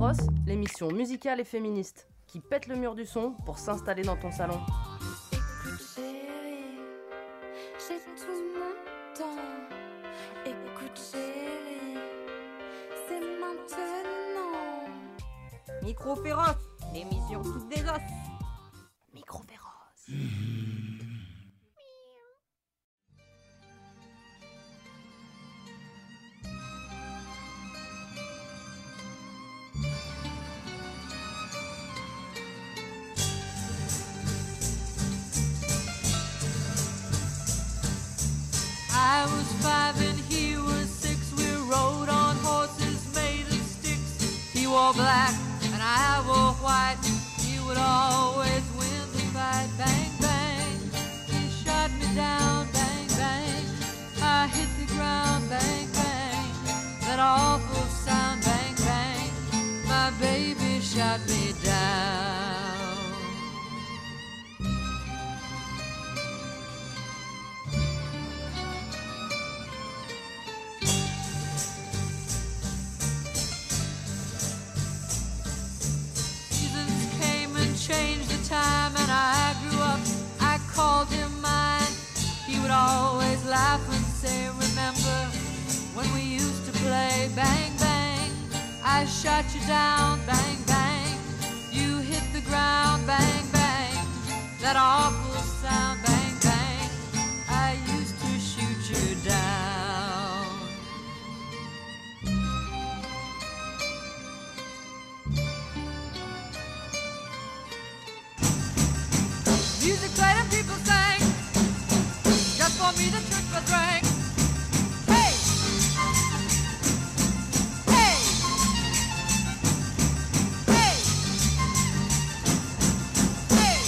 Féroce, l'émission musicale et féministe qui pète le mur du son pour s'installer dans ton salon. Écoute chérie, j'ai tout mon temps. Écoute chérie, c'est maintenant. Micro Féroce, l'émission qui désosse. Micro Féroce. I was 5 and he was 6. We rode on horses made of sticks. He wore black and I wore white. He would always win the fight. Bang, bang. He shot me down. Bang, bang. I hit the ground. Bang, bang. That awful sound. Bang, bang. My baby shot me down. Changed the time and I grew up, I called him mine. He would always laugh and say, remember when we used to play. Bang, bang, I shot you down. Bang, bang, you hit the ground. Bang, bang, that awful sound. Bang, bang, I used to shoot you down. Music played and people sang, just for me to trick or drink. Hey! Hey! Hey! Hey!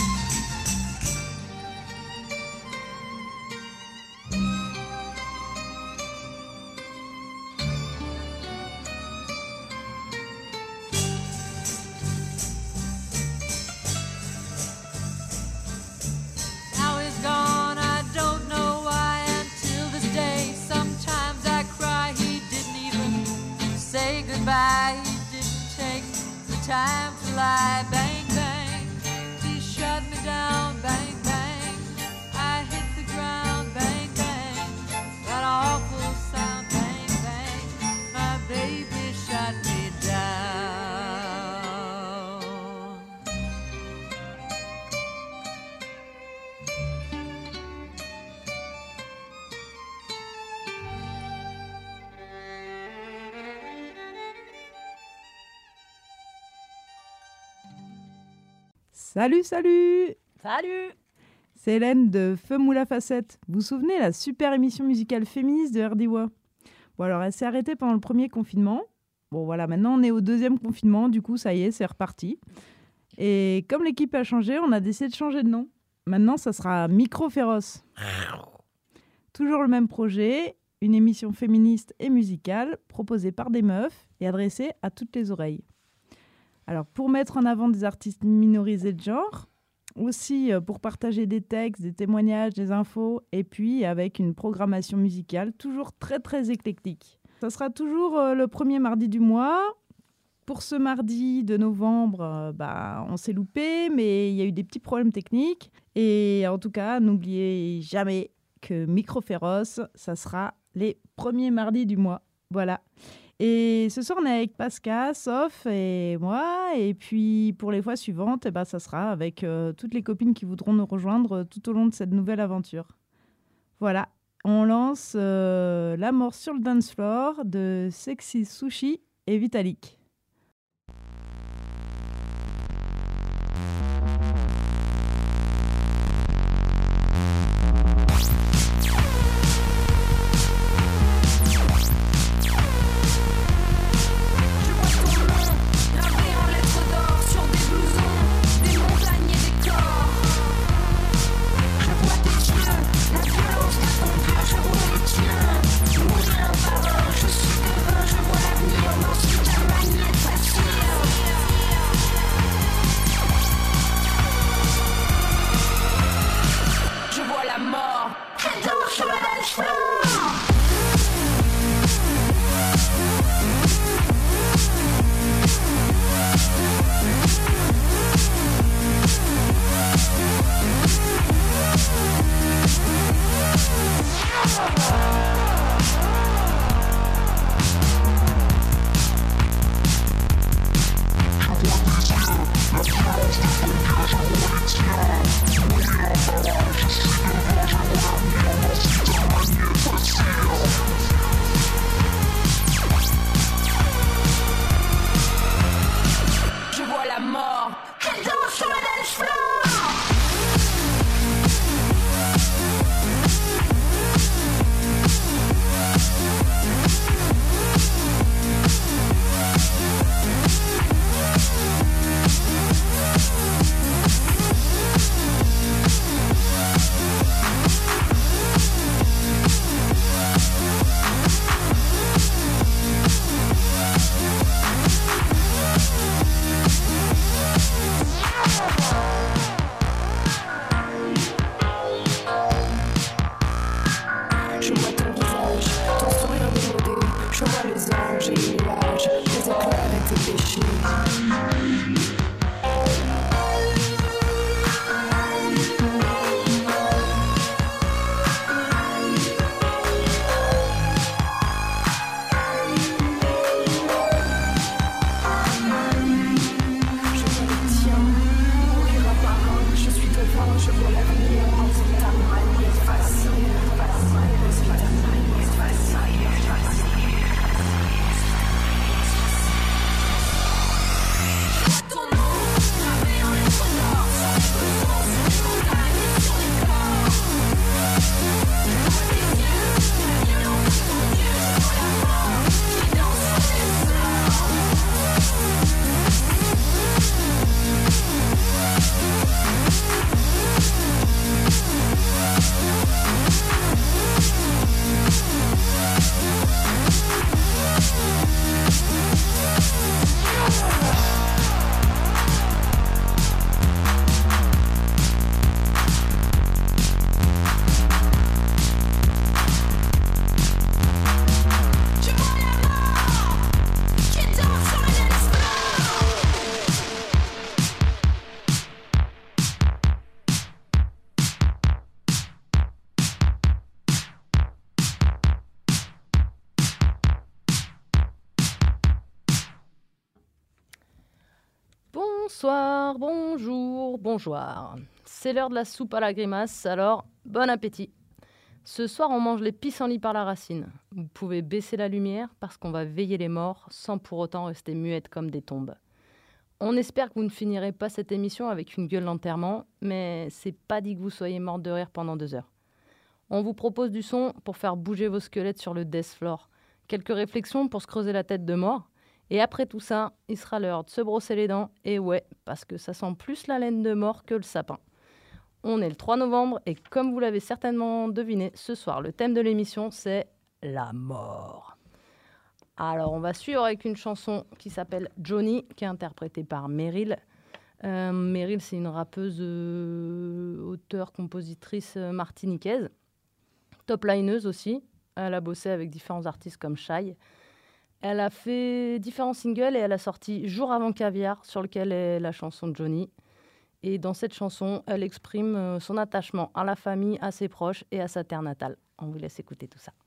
Now he's gone, I don't know why. Until this day, sometimes I cry. He didn't even say goodbye. He didn't take the time to lie. Bang, bang, he shut me down. Bang, bang, I hit the ground. Bang, bang, that awful sound. Bang, bang, my baby shut me down. Salut, salut! Salut! C'est Hélène de Feu Moula Facette. Vous vous souvenez, la super émission musicale féministe de RDIWA? Bon, alors, elle s'est arrêtée pendant le premier confinement. Bon, voilà, maintenant, on est au deuxième confinement. Du coup, ça y est, c'est reparti. Et comme l'équipe a changé, on a décidé de changer de nom. Maintenant, ça sera Micro Féroce. Toujours le même projet, une émission féministe et musicale proposée par des meufs et adressée à toutes les oreilles. Alors, pour mettre en avant des artistes minorisés de genre, aussi pour partager des textes, des témoignages, des infos, et puis avec une programmation musicale toujours très, très éclectique. Ça sera toujours le premier mardi du mois. Pour ce mardi de novembre, on s'est loupé, mais il y a eu des petits problèmes techniques. Et en tout cas, n'oubliez jamais que Micro Féroce, ça sera les premiers mardis du mois. Voilà. Et ce soir, on est avec Pascal, Soph et moi. Et puis, pour les fois suivantes, ça sera avec toutes les copines qui voudront nous rejoindre tout au long de cette nouvelle aventure. Voilà, on lance La mort sur le dance floor de Sexy Sushi et Vitalik. Je suis devant, je vois l'avenir, non, c'est un Bonsoir, bonjour, bonjour. C'est l'heure de la soupe à la grimace, alors bon appétit. Ce soir, on mange les pissenlits par la racine. Vous pouvez baisser la lumière parce qu'on va veiller les morts sans pour autant rester muettes comme des tombes. On espère que vous ne finirez pas cette émission avec une gueule d'enterrement, mais c'est pas dit que vous soyez morte de rire pendant 2 heures. On vous propose du son pour faire bouger vos squelettes sur le death floor. Quelques réflexions pour se creuser la tête de mort. Et après tout ça, il sera l'heure de se brosser les dents. Et ouais, parce que ça sent plus la laine de mort que le sapin. On est le 3 novembre et comme vous l'avez certainement deviné, ce soir, le thème de l'émission, c'est la mort. Alors, on va suivre avec une chanson qui s'appelle Johnny, qui est interprétée par Meryl. Meryl, c'est une rappeuse, auteure, compositrice martiniquaise. Top-lineuse aussi. Elle a bossé avec différents artistes comme Shai. Elle a fait différents singles et elle a sorti Jour avant Caviar, sur lequel est la chanson Johnny. Et dans cette chanson, elle exprime son attachement à la famille, à ses proches et à sa terre natale. On vous laisse écouter tout ça.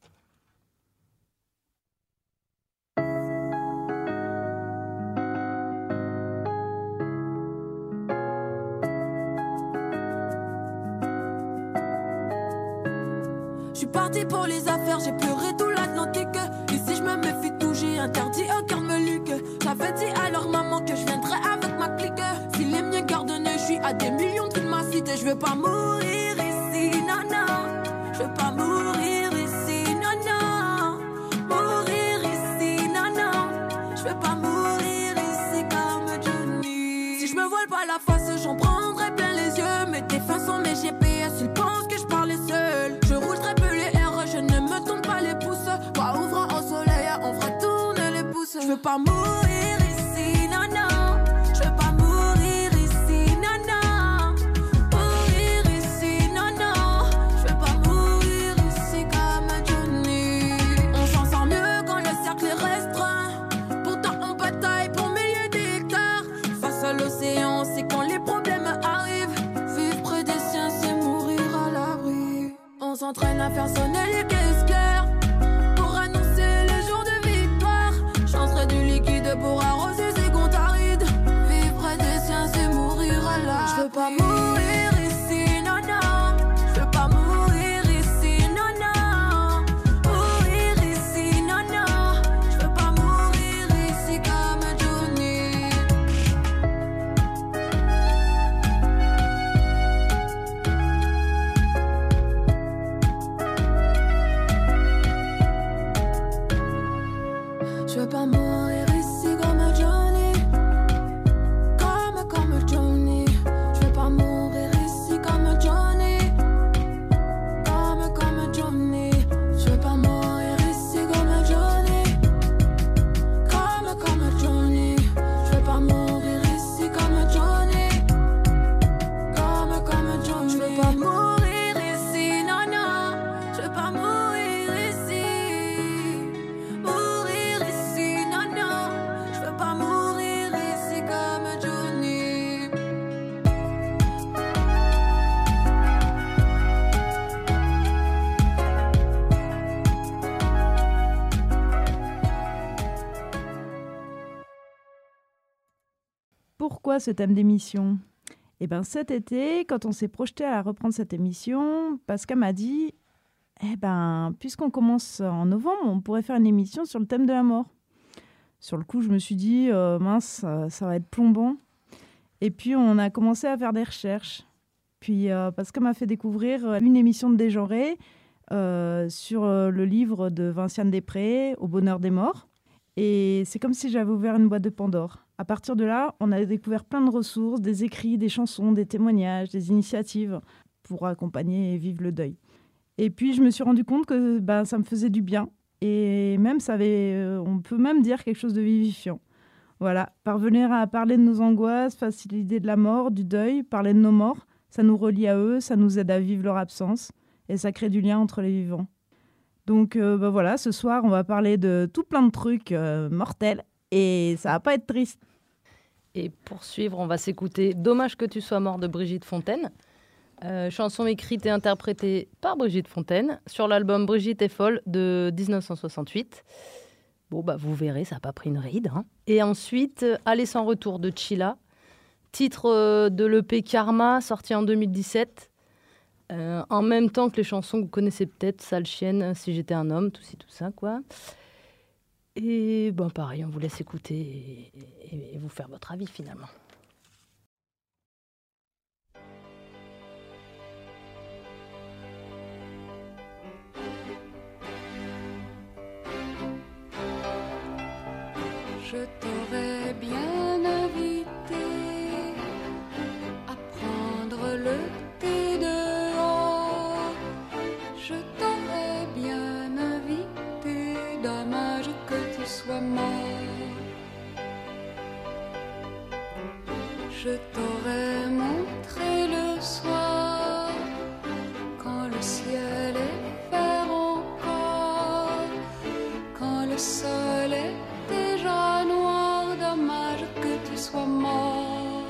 Je suis partie pour les affaires, j'ai pleuré tout l'Atlantique. Ici je me méfie tout, j'ai interdit aucun meluque. J'avais dit à leur maman que je viendrais avec ma clique. Si les miens gardonnaient, je suis à des millions de ma cité. Je veux pas mourir ici, non, non. Je veux pas mourir ici, non, non. Mourir ici, non, non. Je veux pas mourir ici comme Johnny. Si je me voile pas la face, j'en prendrai plein les yeux. Mes défunts sont mes GPS, ils pensent que je parlais seul. Je roule très peu les R, je ne me tombe pas les pouces. Pas ouvrant au soleil, on fera tourner les pouces. Je veux pas mourir ici, non, non. Je veux pas mourir ici, non, non. Mourir ici, non, non. Je veux pas mourir ici comme Johnny. On s'en sort mieux quand le cercle est restreint. Pourtant on bataille pour milliers d'hectares. Face à l'océan, c'est quand les problèmes arrivent. Vivre près des siens, c'est mourir à l'abri. On s'entraîne à faire sonner les caisse-claires pour annoncer les jours de victoire. Chancerai du liquide pour arroser ces comptes arides. Vivre près des siens, c'est mourir à l'abri. Je veux pas mourir ici, non, non. Je veux pas mourir ici, non, non. Mourir ici, non, non. Je veux pas mourir ici comme Johnny. Je veux pas mourir ici comme Johnny. Comme Johnny. Je veux pas mourir ici comme Johnny. Comme Johnny. Je veux pas mourir ici comme Johnny. Comme Johnny. Je veux pas mourir ici comme Johnny. Comme Johnny. Je veux pas mourir ici, non, non. Je veux pas mourir ici. Mourir ici, non, non. Je veux pas mourir ici comme Johnny. Pourquoi ce thème d'émission ? Eh bien, cet été, quand on s'est projeté à reprendre cette émission, Pascal m'a dit eh ben, puisqu'on commence en novembre, on pourrait faire une émission sur le thème de la mort. Sur le coup, je me suis dit mince, ça va être plombant. Et puis, on a commencé à faire des recherches. Puis, Pascal m'a fait découvrir une émission de Dégenré sur le livre de Vinciane Després, Au bonheur des morts. Et c'est comme si j'avais ouvert une boîte de Pandore. À partir de là, on a découvert plein de ressources, des écrits, des chansons, des témoignages, des initiatives pour accompagner et vivre le deuil. Et puis, je me suis rendu compte que ça me faisait du bien. Et même, on peut même dire quelque chose de vivifiant. Voilà, parvenir à parler de nos angoisses, faciliter de la mort, du deuil, parler de nos morts, ça nous relie à eux, ça nous aide à vivre leur absence et ça crée du lien entre les vivants. Donc voilà, ce soir, on va parler de tout plein de trucs mortels et ça va pas être triste. Et pour suivre, on va s'écouter « Dommage que tu sois mort » de Brigitte Fontaine. Chanson écrite et interprétée par Brigitte Fontaine sur l'album Brigitte est folle de 1968. Bon, vous verrez, ça n'a pas pris une ride. Hein. Et ensuite, Aller sans retour de Chila, Titre de l'EP Karma, sorti en 2017. En même temps que les chansons que vous connaissez peut-être, Sale Chienne, Si j'étais un homme, tout ça, quoi. Et ben pareil, on vous laisse écouter et vous faire votre avis finalement. Je t'aurais bien invité à prendre le thé dehors. Je t'aurais bien invité, dommage que tu sois mort. Je t'aurais montré le soir quand le ciel est vert encore, quand le sol est déjà noir, dommage que tu sois mort.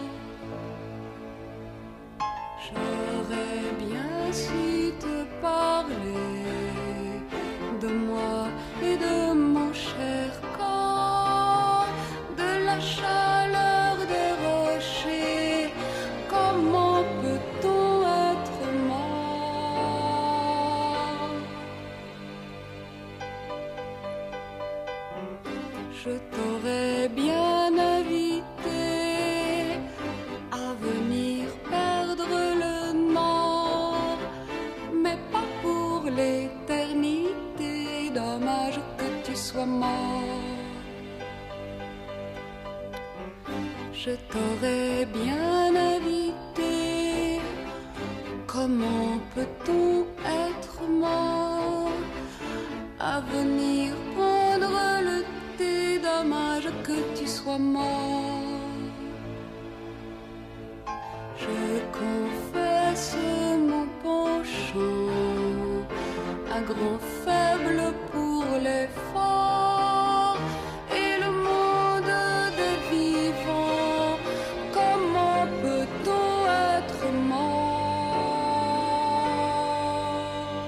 J'aurais bien su te parler de moi et de mon cher corps, de la chaleur des rochers. Comment peut-on être mort? Je t'aurais bien invité à venir perdre le nord, mais pas pour l'éternité, dommage que tu sois mort. Je t'aurais bien invité, comment peut-on être mort, à venir prendre le thé, dommage que tu sois mort. Je confesse mon penchant, un grand faible pour l'effort et le monde des vivants. Comment peut-on être mort?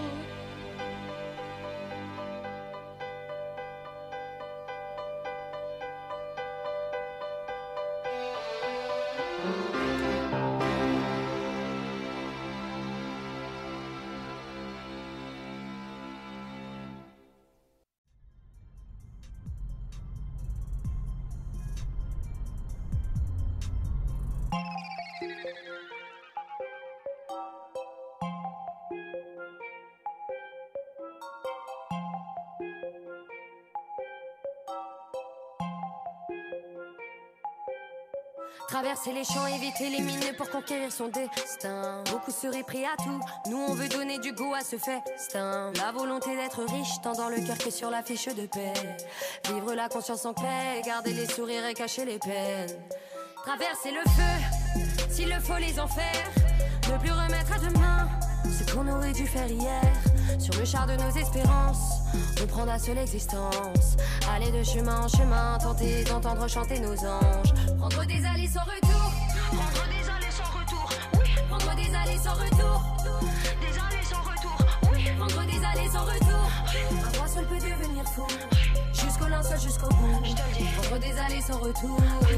Traverser les champs, éviter les mines pour conquérir son destin. Beaucoup seraient prêts à tout, nous on veut donner du goût à ce festin. La volonté d'être riche, tant dans le cœur que sur la fiche de paix. Vivre la conscience en paix, garder les sourires et cacher les peines. Traverser le feu, s'il le faut les enfers. Ne plus remettre à demain ce qu'on aurait dû faire hier. Sur le char de nos espérances, on prend d'assaut l'existence. Aller de chemin en chemin, tenter d'entendre chanter nos anges. Prendre des allées sans retour, prendre des allées sans retour, oui. Prendre des allées sans retour, des allées sans retour, oui. Prendre des allées sans retour, un roi seul peut devenir fou. Jusqu'au linceul, jusqu'au bout, je te le dis. Prendre des allées sans retour.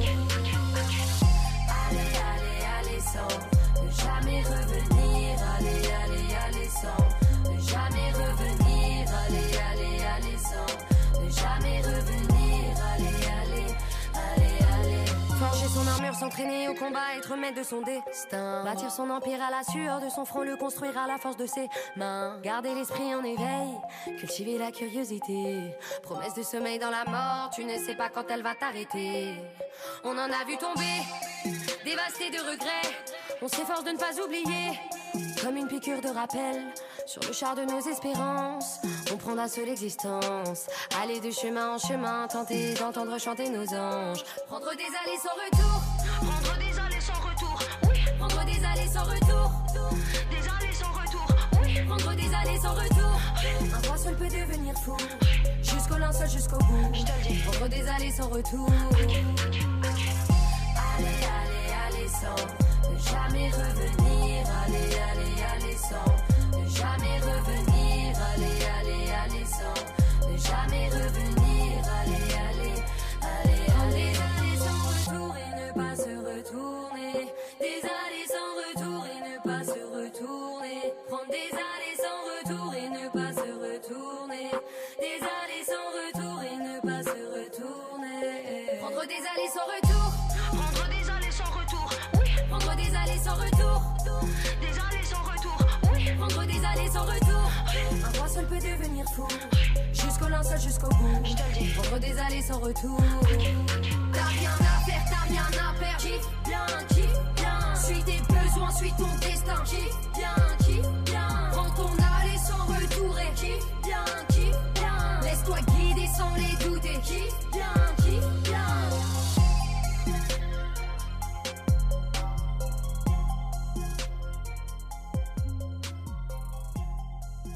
Allez, allez, allez sans ne jamais revenir. Allez, allez, allez sans ne jamais revenir. Allez, allez, allez sans ne jamais revenir. Allez, allez, allez, allez. Forger son armure, s'entraîner au combat, être maître de son destin. Bâtir son empire à la sueur de son front, le construire à la force de ses mains. Garder l'esprit en éveil, cultiver la curiosité. Promesse de sommeil dans la mort, tu ne sais pas quand elle va t'arrêter. On en a vu tomber, dévasté de regrets. On s'efforce de ne pas oublier, comme une piqûre de rappel. Sur le char de nos espérances, on prend d'assaut l'existence. Aller de chemin en chemin, tenter d'entendre chanter nos anges. Prendre des allées sans retour, prendre des allées sans retour, oui. Prendre des allées sans retour, des allées sans retour, oui. Prendre des allées sans retour, un roi seul peut devenir fou. Jusqu'au linceul, jusqu'au bout, je te le dis. Prendre des allées sans retour. Allez, allez, allez sans ne jamais revenir. Allez, allez, allez sans ne jamais revenir. Allez, allez, allez sans ne jamais revenir. Allez, allez, allez, allez, allez sans retour et ne pas se retourner. pas se retourner. Prendre des allées sans retour et ne pas se retourner. Des allées sans retour et ne pas se retourner. Prendre des allées sans retour. Prendre des allées sans retour. Oui. Prendre des allées sans retour. Des allées sans retour. Oui. Prendre des allées sans retour. Un roi seul peut devenir fou. Jusqu'au linceul, jusqu'au bout. Prendre des allées sans retour. T'as rien à faire, t'as rien à perdre. Kiffe bien, kiffe bien. Suis tes besoins, suis ton destin. Kiffe bien, kiffe bien. Prends ton allée sans retour et kiffe bien, kiffe bien. Laisse-toi guider sans les douter. Kiffe bien, kiffe bien. Pourquoi ?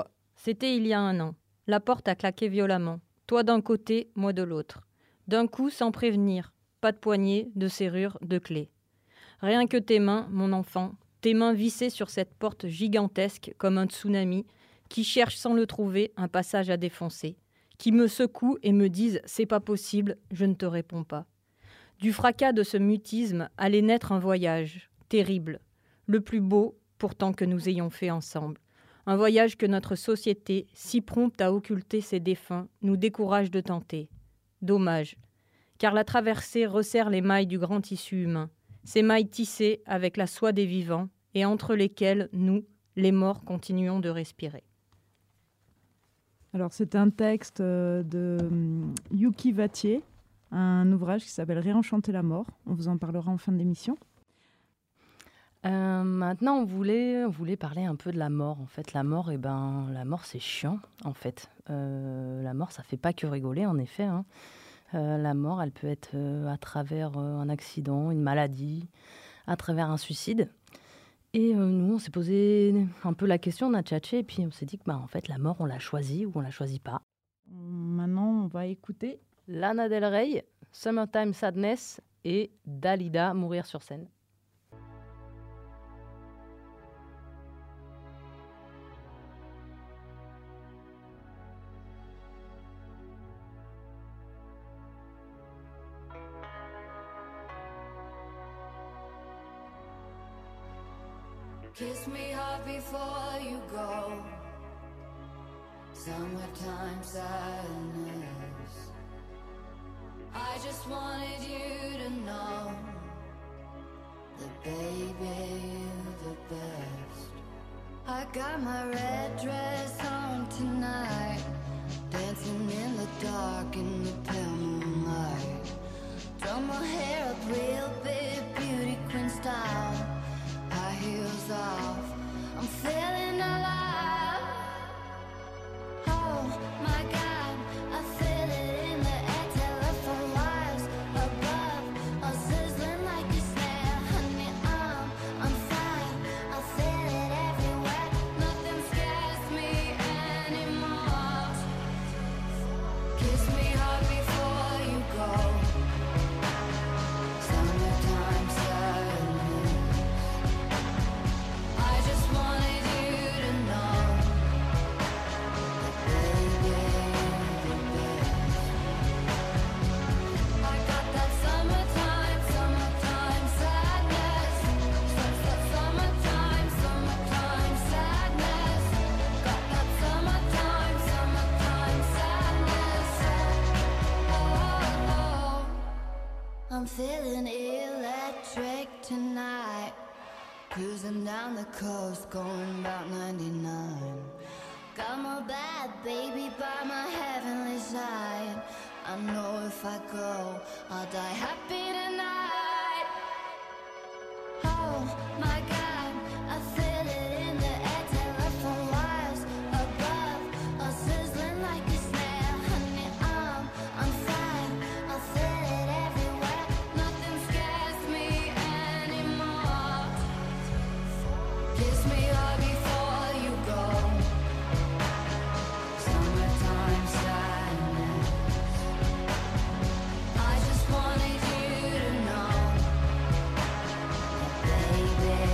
C'était il y a 1 an. La porte a claqué violemment. Toi d'un côté, moi de l'autre. D'un coup, sans prévenir. Pas de poignée, de serrure, de clé. Rien que tes mains, mon enfant, tes mains vissées sur cette porte gigantesque comme un tsunami, qui cherche sans le trouver un passage à défoncer, qui me secouent et me disent « c'est pas possible, je ne te réponds pas ». Du fracas de ce mutisme allait naître un voyage, terrible, le plus beau pourtant que nous ayons fait ensemble. Un voyage que notre société, si prompte à occulter ses défunts, nous décourage de tenter. Dommage, car la traversée resserre les mailles du grand tissu humain, ces mailles tissées avec la soie des vivants et entre lesquelles nous, les morts, continuons de respirer. Alors c'est un texte de Yuki Vattier, un ouvrage qui s'appelle Réenchanter la mort. On vous en parlera en fin d'émission. Maintenant, on voulait parler un peu de la mort. En fait, la mort, la mort, c'est chiant. En fait, la mort, ça fait pas que rigoler. En effet, hein. La mort, elle peut être à travers un accident, une maladie, à travers un suicide. Et nous, on s'est posé un peu la question, on a tchatché, et puis on s'est dit que, en fait, la mort, on l'a choisie ou on la choisit pas. Maintenant, on va écouter Lana Del Rey, Summertime Sadness, et Dalida, Mourir sur scène. Kiss me hard before you go. Summertime sadness. I just wanted you to know that baby, you're the best. I got my red dress on tonight, dancing in the dark in the pale moonlight. Done my hair up real big, beauty queen style. High heels off, I'm feeling alive. Oh my God, I feel it in the air, telephone wires above, all sizzling like a snare. Honey, I'm fire, I feel it everywhere. Nothing scares me anymore. Kiss me hard before you go. Summertime sadness. I just wanted you to know that baby, you're the best. I got that summertime sadness. Summertime sadness. Got that summertime sadness. Oh, I'm feeling electric tonight. Cruising down the coast, going about 99. Got my bad baby by my heavenly side. I know if I go, I'll die happy tonight. Oh my God, I feel it in the air, telephone wires above, all sizzling like a snare. Honey, I'm fire, I feel it everywhere. Nothing scares me anymore. Kiss me hard before you go. Summertime sadness. I just wanted you to know that baby,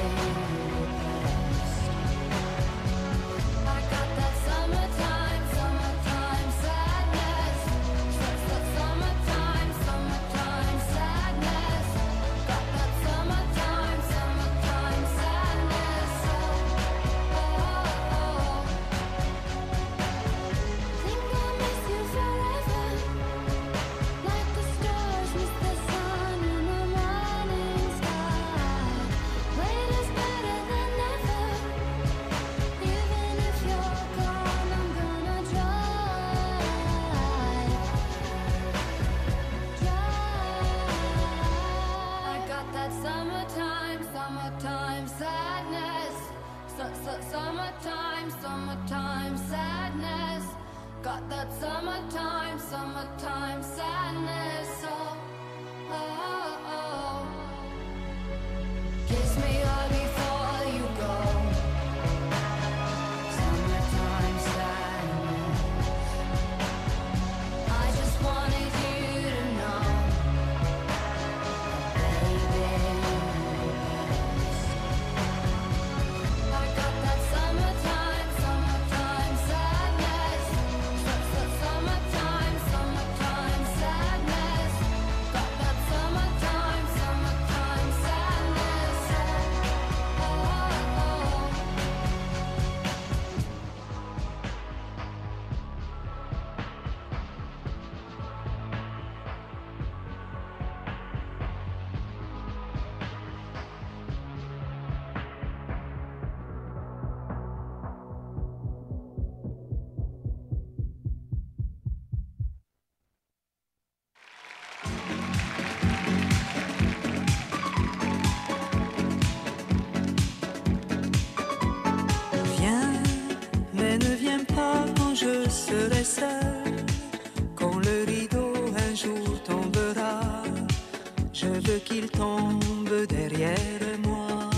serai seul, quand le rideau un jour tombera, je veux qu'il tombe derrière moi.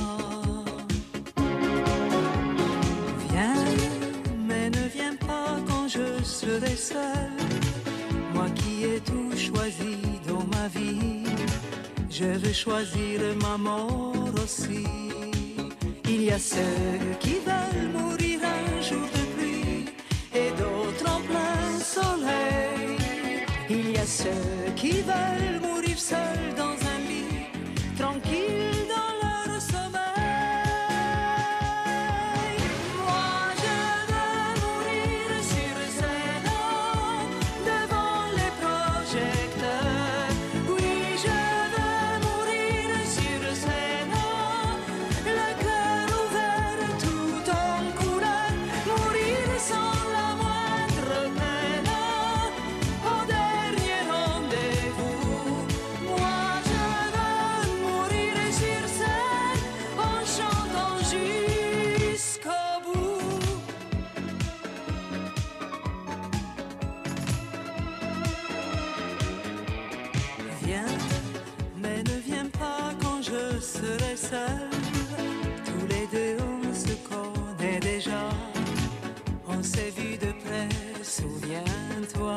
Viens, mais ne viens pas quand je serai seul, moi qui ai tout choisi dans ma vie, je veux choisir ma mort aussi. Il y a ceux qui veulent mourir un jour de pluie et d'autres en plein soleil. Il y a ceux qui veulent mourir seuls dans un lit, tranquilles dans leur sommeil. Moi je veux mourir sur scène, devant les projecteurs. Oui, je veux mourir sur scène, le cœur ouvert tout en couleur, mourir sans la moindre peine, au dernier rendez-vous. Moi je veux mourir sur scène, en chantant jusqu'au bout. Viens, mais ne viens pas quand je serai seul. Tous les deux on se connaît déjà, on s'est vu de près, souviens-toi.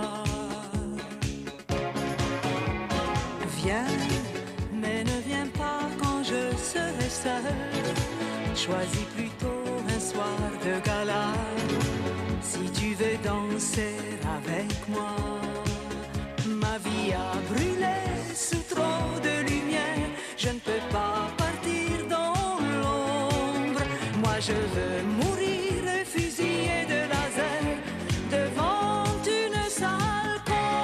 Viens, mais ne viens pas quand je serai seul. Choisis plutôt un soir de gala, si tu veux danser avec moi. Ma vie a brûlé sous trop de lumière, je ne peux pas partir dans l'ombre. Moi je veux mourir fusillé de laser devant une salle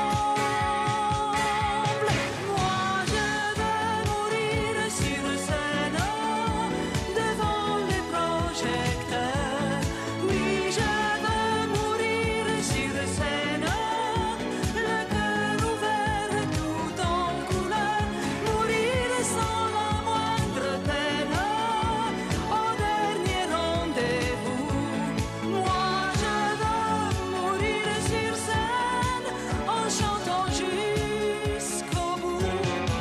comble. Moi je veux mourir sur scène, devant les projecteurs. Oui, je veux mourir sur scène, le cœur ouvert tout en couleur, mourir sans la moindre peine, au dernier rendez-vous. Moi je veux mourir sur scène, en chantant jusqu'au bout.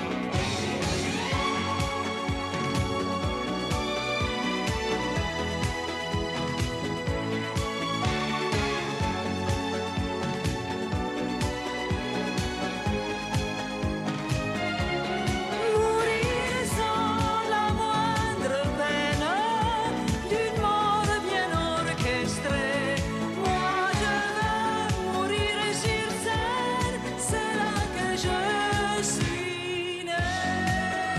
Mourir sans la moindre peine, d'une mort bien orchestrée. Moi je veux mourir sur scène, c'est là que je suis née.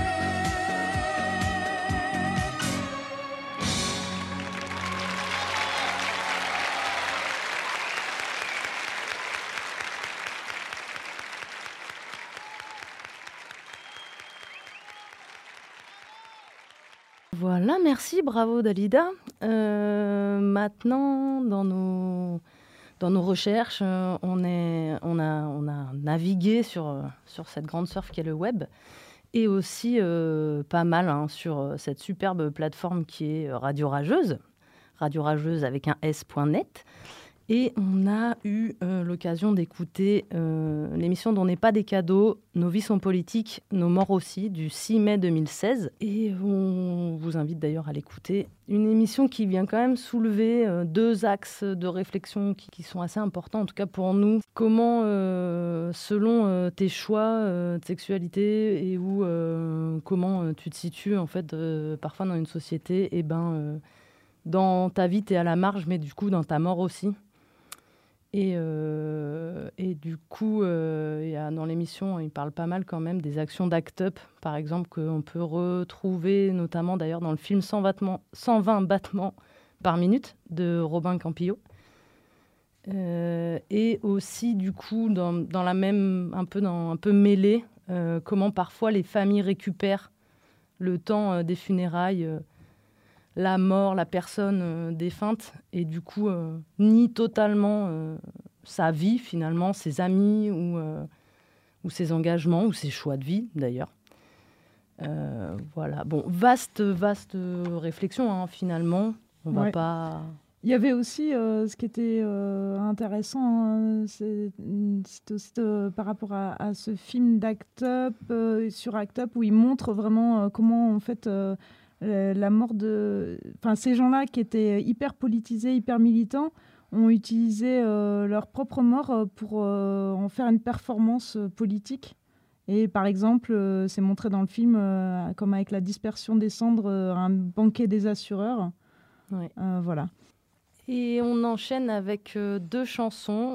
Voilà, merci, bravo Dalida. Maintenant, dans nos recherches, on a navigué sur cette grande surf qu'est le web, et aussi pas mal sur cette superbe plateforme qui est Radio Rageuse avec un s.net. Et on a eu l'occasion d'écouter l'émission dont n'est pas des cadeaux, Nos vies sont politiques, nos morts aussi, du 6 mai 2016. Et on vous invite d'ailleurs à l'écouter. Une émission qui vient quand même soulever deux axes de réflexion qui sont assez importants, en tout cas pour nous. Comment, selon tes choix de sexualité et où comment tu te situes en fait parfois dans une société, et dans ta vie, tu es à la marge, mais du coup, dans ta mort aussi. Et du coup, dans l'émission, il parle pas mal quand même des actions d'Act Up, par exemple, qu'on peut retrouver notamment d'ailleurs dans le film 120 battements par minute de Robin Campillo. Et aussi, du coup, dans la même, un peu mêlée, comment parfois les familles récupèrent le temps des funérailles, la mort, la personne défunte, et du coup nie totalement sa vie finalement, ses amis ou ses engagements ou ses choix de vie d'ailleurs. Voilà, bon, vaste réflexion finalement. On va pas Il y avait aussi ce qui était intéressant, hein, c'est aussi par rapport à ce film d'Act Up, sur Act Up, où il montre vraiment comment en fait la mort de... Enfin, ces gens-là qui étaient hyper politisés, hyper militants, ont utilisé leur propre mort pour en faire une performance politique. Et par exemple, c'est montré dans le film, comme avec la dispersion des cendres, un banquet des assureurs. Ouais. Voilà. Et on enchaîne avec 2 chansons,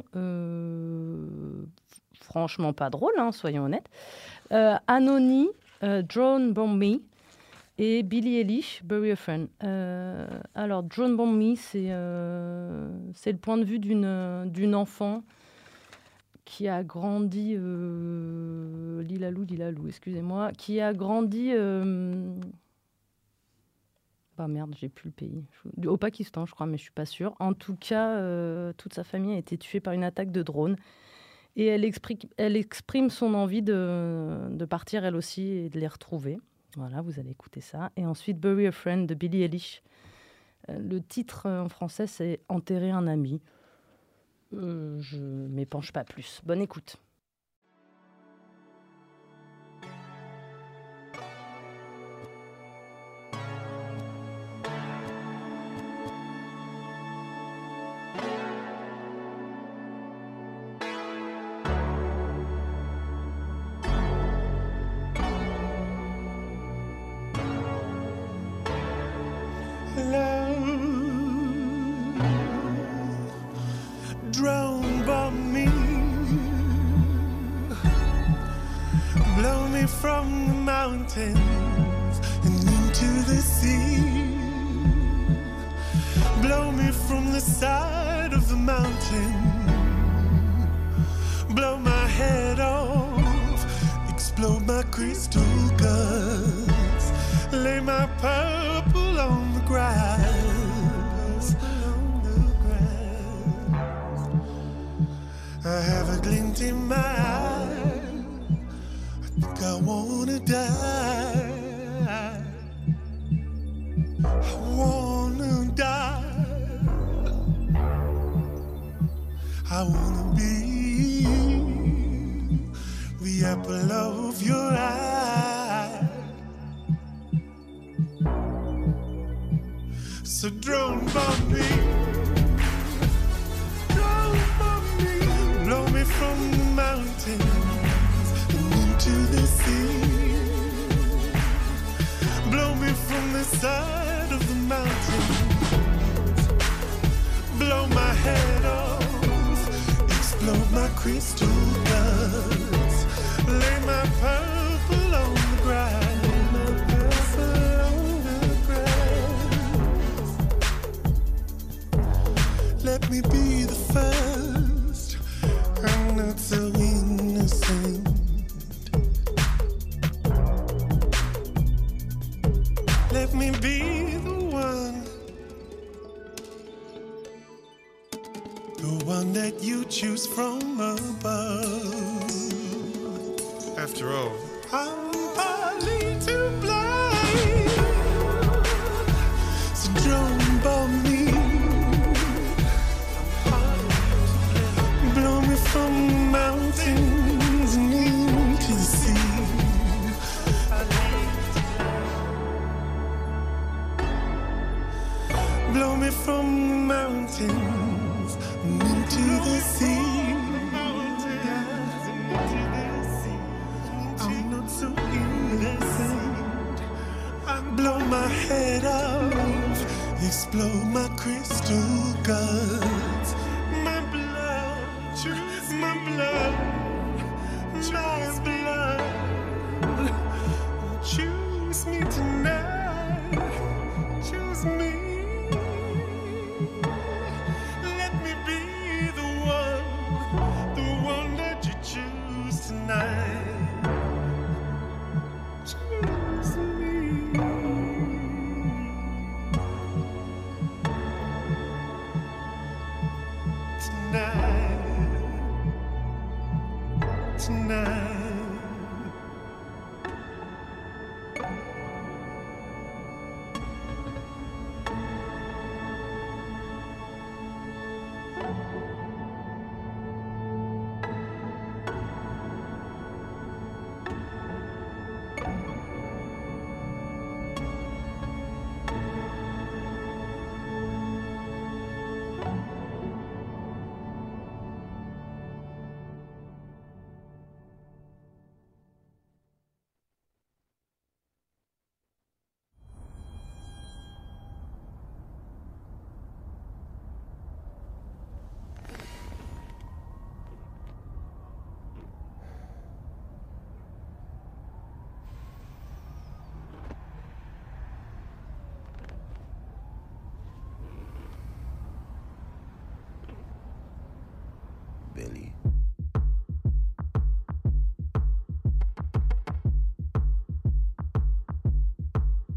franchement pas drôles, hein, soyons honnêtes. Anony, Drone Bomb Me, et Billie Eilish, Bury a Friend. Alors, Drone Bomb Me, c'est le point de vue d'une enfant qui a grandi... Lilalou, excusez-moi. Qui a grandi... Bah merde, j'ai plus le pays. Au Pakistan, je crois, mais je suis pas sûre. En tout cas, toute sa famille a été tuée par une attaque de drone. Et elle exprime son envie de partir, elle aussi, et de les retrouver. Voilà, vous allez écouter ça. Et ensuite, Bury a Friend de Billie Eilish. Le titre en français, c'est « Enterrer un ami ». Je m'épanche pas plus. Bonne écoute. Drone bomb me, blow me from the mountains and into the sea, blow me from the side of the mountain, blow my head off, explode my crystal guts, lay my purple on the grass. I have a glint in my eye, I think I wanna die, I wanna die, I wanna be the apple of your eye. So drone bomb me, blow me from the mountains and into the sea, blow me from the side of the mountains, blow my head off, explode my crystal guts, lay my purple on the grass, let me be the first, I'm not so innocent. Let me be the one that you choose from above. After all, I'm partly to blame. So drone bomb me, blow me from the mountains and into the sea. Blow me from the mountains and into the sea. I'm not so innocent. I blow my head off, explode my crystal guts. My blood, my blood, my blood. Choose me tonight, choose me. Let me be the one that you choose tonight. Choose me. Tonight.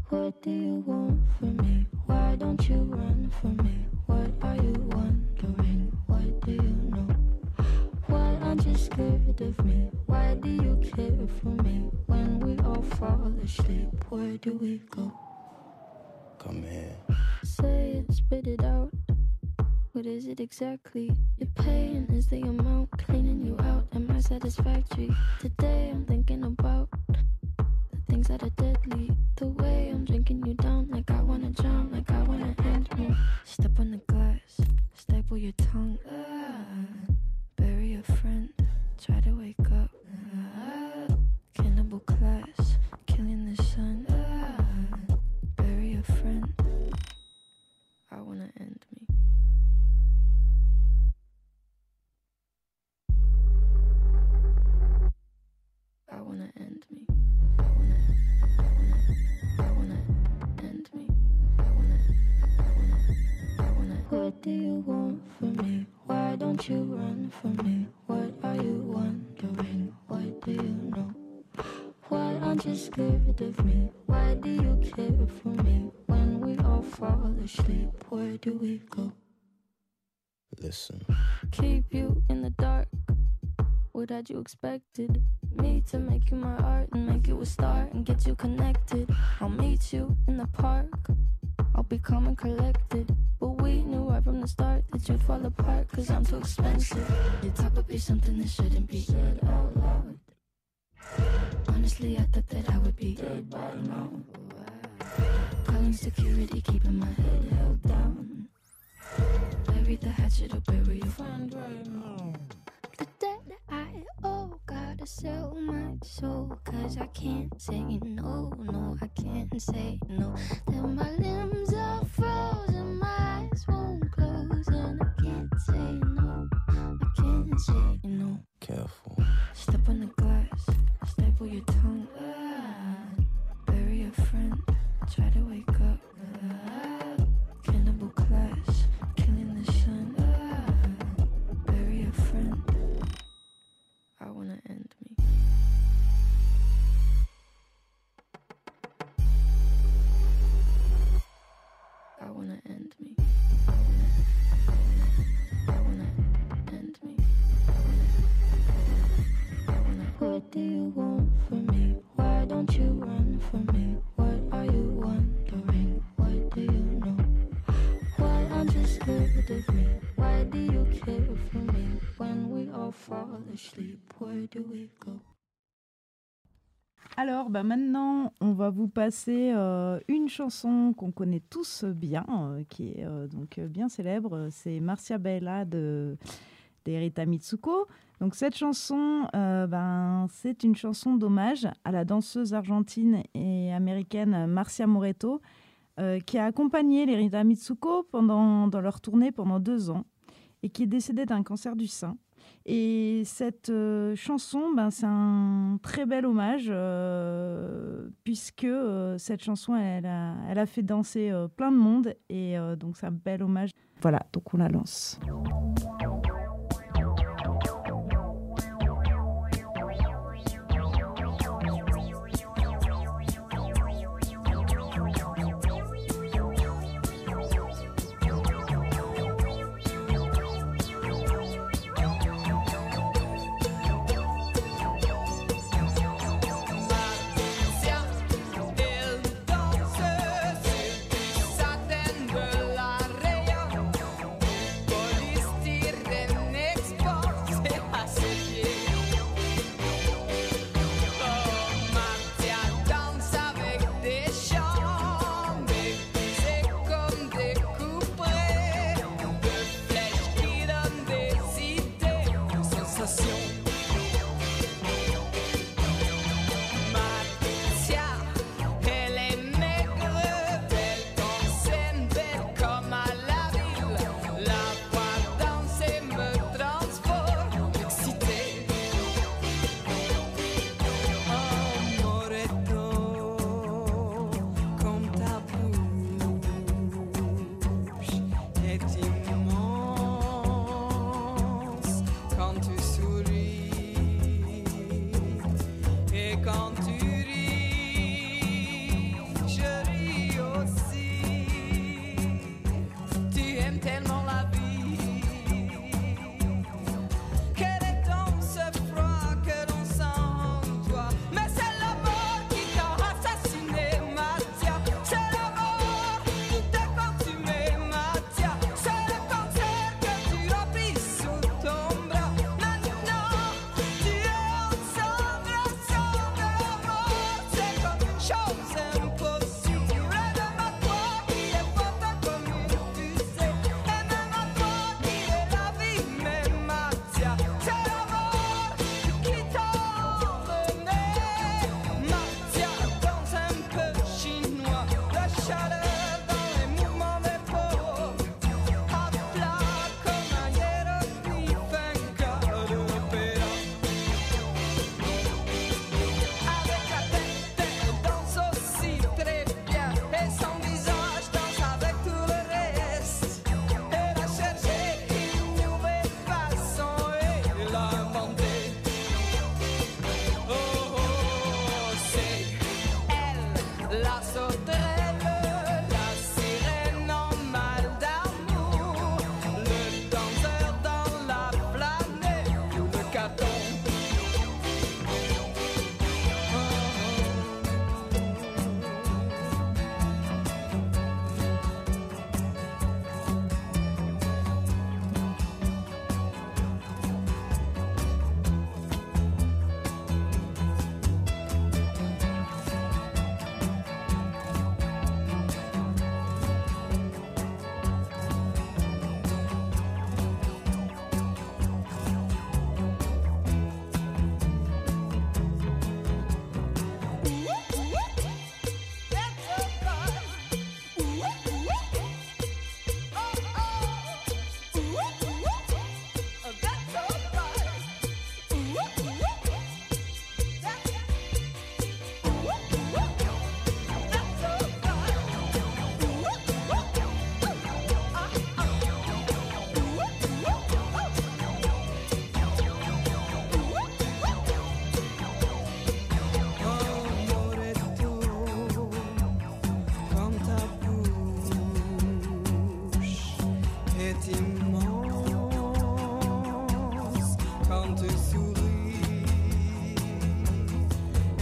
What do you want from me? Why don't you run from me? What are you wondering? What do you know? Why aren't you scared of me? Why do you care for me? When we all fall asleep, where do we go? Come here. Say it, spit it out. What is it exactly? Your pain is the amount cleaning you out. Am I satisfactory? Today I'm thinking about the things that are deadly. The way I'm drinking you down, like I wanna drown, like I wanna end me. Step on the glass, staple your tongue. Bury a friend, try to wake up. Cannibal class, killing the sun. Bury a friend. I wanna end me. I wanna end me. I wanna end me. I wanna. What do you want from me? Why don't you run from me? What are you wondering? What do you know? Why aren't you scared of me? Why do you care for me? When we all fall asleep, where do we go? Listen. Keep you in the dark. What had you expected? Me to make you my art and make you a star and get you connected. I'll meet you in the park. I'll be calm and collected. But we knew right from the start that you'd fall apart, cause I'm too expensive. Your talk would be something that shouldn't be said out loud. Honestly, I thought that I would be dead by now. Calling security, keeping my head held down. Bury the hatchet or bury your friend right now. The debt I owe, gotta sell my soul. Cause I can't say no, no, I can't say no. Then my limbs are frozen, my eyes won't close. And I can't say no, I can't say no. Careful. Step on the glass, staple your tongue. Bury a friend, try to wake up. Cannibal class, killing the sun. Bury a friend. I wanna end me. I wanna end me. I wanna end me. What do you want from me? Why don't you run from me? What are you wondering? What do you know? Why aren't you scared of me? Why do you care for me? When we all fall asleep, where do we go? Alors, maintenant, on va vous passer une chanson qu'on connaît tous bien, qui est donc bien célèbre. C'est Marcia Bella d'Erita Mitsuko. Donc, cette chanson, c'est une chanson d'hommage à la danseuse argentine et américaine Marcia Moretto, qui a accompagné l'Erita Mitsuko dans leur tournée pendant 2 ans et qui est décédée d'un cancer du sein. Et cette chanson, c'est un très bel hommage puisque cette chanson, elle a fait danser plein de monde et donc c'est un bel hommage. Voilà, donc on la lance. Quand tu ris, je ris.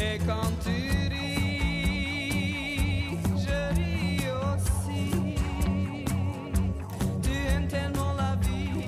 Et quand tu ris, je ris aussi. Tu aimes tellement la vie.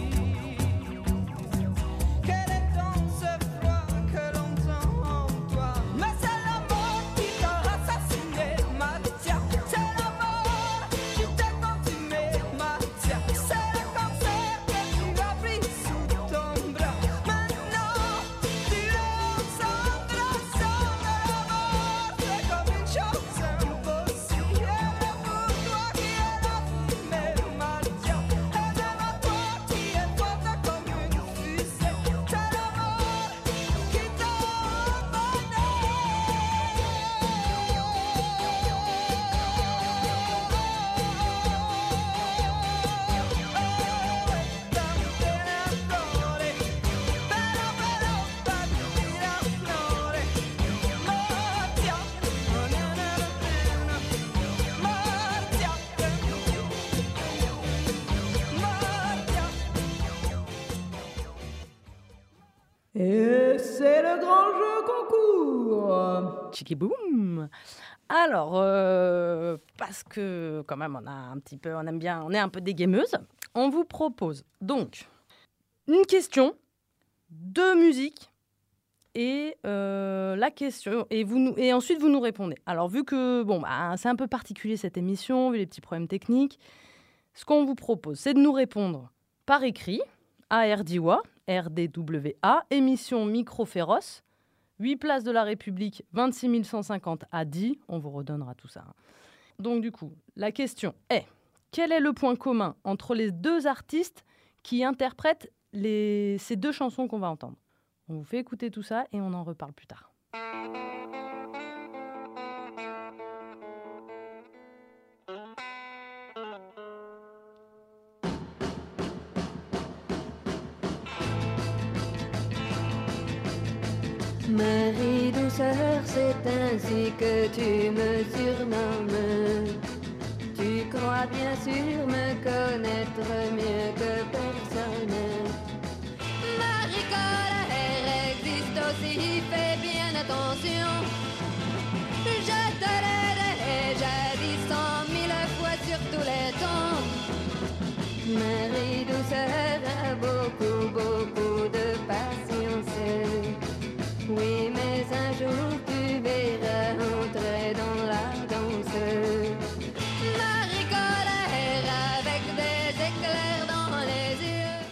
Quel est donc ce froid que l'on sent en toi? Mais c'est la mort qui t'a assassiné, Mathia. C'est la mort qui t'a consumé, Mathia. C'est le cancer que tu as pris sous ton bras. Maintenant, tu es ensemble sans la mort. C'est comme une chose impossible. Et pour toi qui es la fumée, Mathia. Et même à toi qui es forte comme une fusée. C'est la mort qui t'a Et c'est le grand jeu concours. Chiki boum. Alors, parce que quand même on a un petit peu, on aime bien, on est un peu des gameuses. On vous propose donc une question, 2 musiques et la question et ensuite vous nous répondez. Alors vu que c'est un peu particulier cette émission, vu les petits problèmes techniques, ce qu'on vous propose, c'est de nous répondre par écrit à RDWA, RDWA, émission Micro Féroce, 8 places de la République, 26 150 à 10. On vous redonnera tout ça. Donc du coup, la question est, quel est le point commun entre les 2 artistes qui interprètent ces 2 chansons qu'on va entendre? On vous fait écouter tout ça et on en reparle plus tard. Marie douceur, c'est ainsi que tu me surnommes. Tu crois bien sûr me connaître mieux que personne. Marie colère existe aussi, fais bien attention. Je te l'ai déjà dit 100 000 fois sur tous les tons. Marie douceur a beaucoup, beaucoup de patience. Oui, mais un jour tu verras entrer dans la danse. Marie colère avec des éclairs dans les yeux.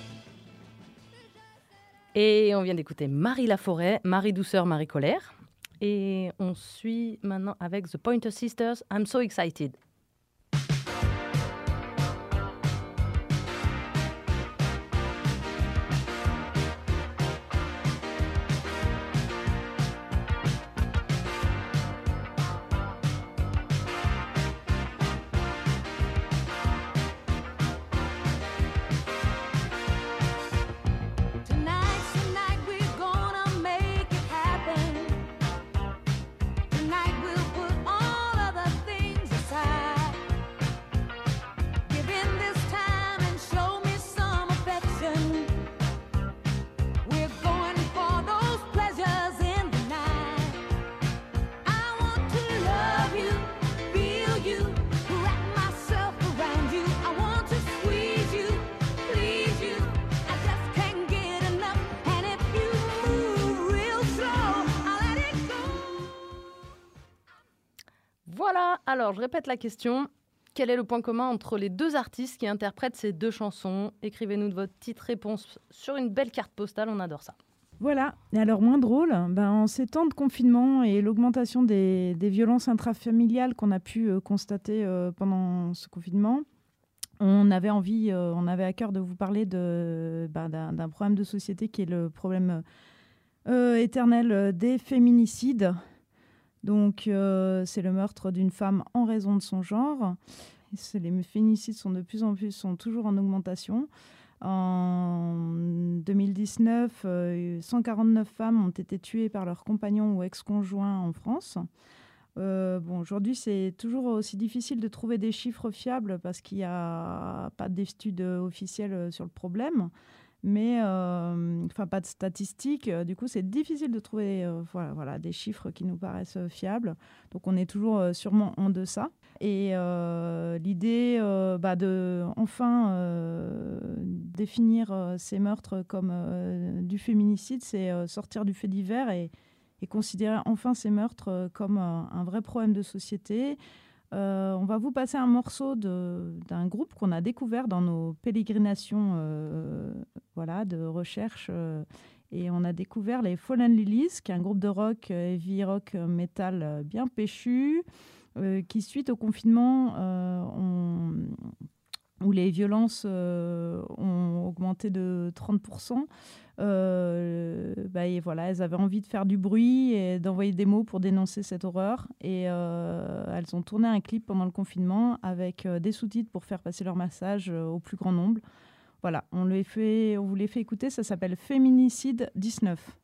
Et on vient d'écouter Marie Laforêt, Marie Douceur, Marie Colère. Et on suit maintenant avec The Pointer Sisters, I'm So Excited. Tonight we're gonna make it happen. Tonight we'll put all other things aside. Give in this time and show me some affection. We're going for those pleasures in the night. I want to love you, feel you, wrap myself around you. I want to squeeze you, please you. I just can't get enough. And if you move real slow, I'll let it go. Voilà, alors je répète la question. Quel est le point commun entre les 2 artistes qui interprètent ces 2 chansons? Écrivez-nous de votre petite réponse sur une belle carte postale, on adore ça. Voilà. Et alors, moins drôle, en ces temps de confinement et l'augmentation des violences intrafamiliales qu'on a pu constater pendant ce confinement, on avait à cœur de vous parler d'un problème de société qui est le problème éternel des féminicides. Donc, c'est le meurtre d'une femme en raison de son genre. Les féminicides sont toujours en augmentation. En 2019, 149 femmes ont été tuées par leurs compagnons ou ex-conjoints en France. Aujourd'hui, c'est toujours aussi difficile de trouver des chiffres fiables parce qu'il n'y a pas d'études officielles sur le problème. mais pas de statistiques. Du coup, c'est difficile de trouver voilà, des chiffres qui nous paraissent fiables. Donc, on est toujours sûrement en deçà. Et l'idée de enfin définir ces meurtres comme du féminicide, c'est sortir du fait divers et considérer enfin ces meurtres comme un vrai problème de société. On va vous passer un morceau d'un groupe qu'on a découvert dans nos pérégrinations de recherche. Et on a découvert les Fallen Lilies, qui est un groupe de rock, heavy rock metal bien péchu, qui, suite au confinement, où les violences ont augmenté de 30%, et voilà, elles avaient envie de faire du bruit et d'envoyer des mots pour dénoncer cette horreur. Et elles ont tourné un clip pendant le confinement avec des sous-titres pour faire passer leur message au plus grand nombre. Voilà, on vous les fait écouter, ça s'appelle Féminicide 19.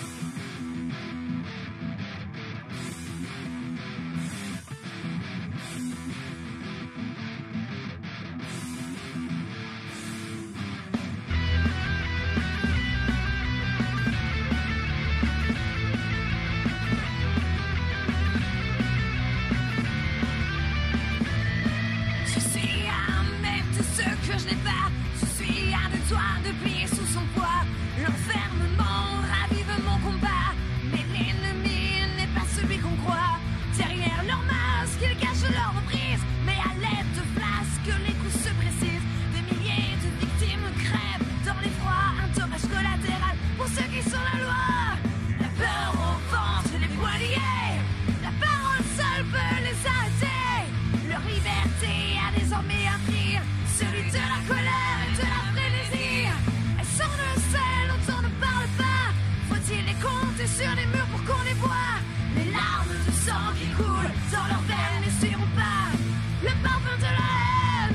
De plier sous son poids, l'enfermement ravive mon combat. Mais l'ennemi n'est pas celui qu'on croit. Derrière leur masque, ils cachent leur emprise. Mais à l'aide de flasques, les coups se précisent. Des milliers de victimes crèvent dans l'effroi. Un dommage collatéral pour ceux qui sont la loi. La peur au ventre, les poings liés. La parole seule peut les arrêter. Leur liberté a désormais un prix, celui de la colère et de la frénésie. Elles sont de celles dont on ne parle pas. Faut-il les compter sur les murs pour qu'on les voie? Les larmes de sang qui coulent dans leurs veines n'essuieront pas le parfum de la haine.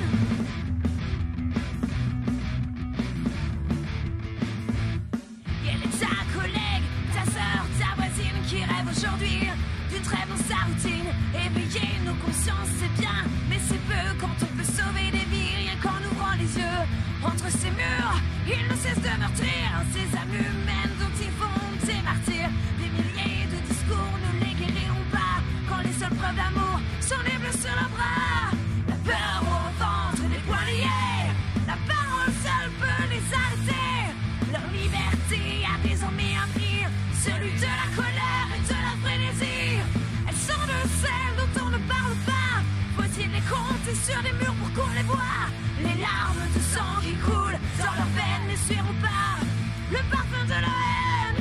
Quelle est ta collègue, ta sœur, ta voisine qui rêve aujourd'hui d'une trêve dans sa routine? Éveiller nos consciences c'est bien, mais c'est peu quand on peut sauver des vies rien qu'en ouvrant les yeux. Entre ces murs, ils ne cessent de meurtrir ces âmes humaines dont ils font des martyrs. Des milliers de discours ne les guériront pas quand les seules preuves d'amour sont les bleus sur leurs bras. La peur au ventre, les poings liés. La parole seule peut les arrêter. Leur liberté a désormais un prix, celui de la colère et de la frénésie. Elles sont de celles dont on ne parle pas. Faut-il les compter sur les murs pour qu'on les voie? Les larmes de sang qui coulent dans leurs veines n'essuieront pas le parfum de la haine.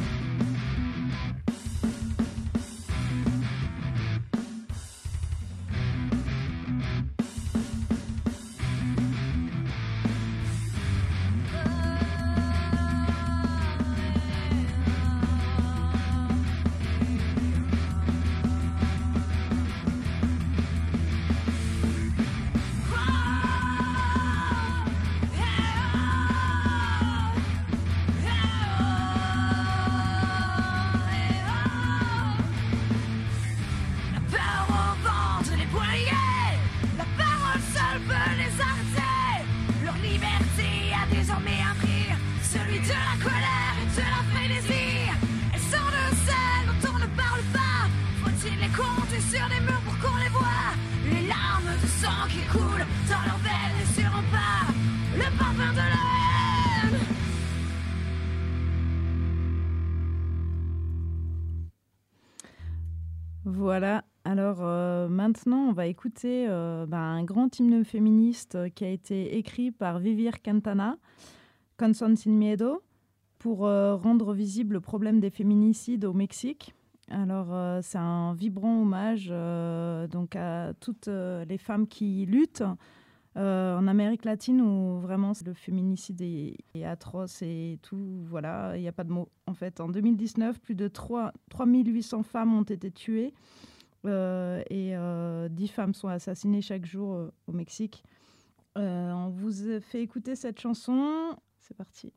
Voilà, alors maintenant on va écouter un grand hymne féministe qui a été écrit par Vivir Quintana, Canción sin Miedo, pour rendre visible le problème des féminicides au Mexique. Alors c'est un vibrant hommage donc à toutes les femmes qui luttent en Amérique latine où vraiment le féminicide est atroce et tout, voilà, il n'y a pas de mots. En fait, en 2019, plus de 3800 femmes ont été tuées et 10 femmes sont assassinées chaque jour au Mexique. On vous fait écouter cette chanson, c'est parti.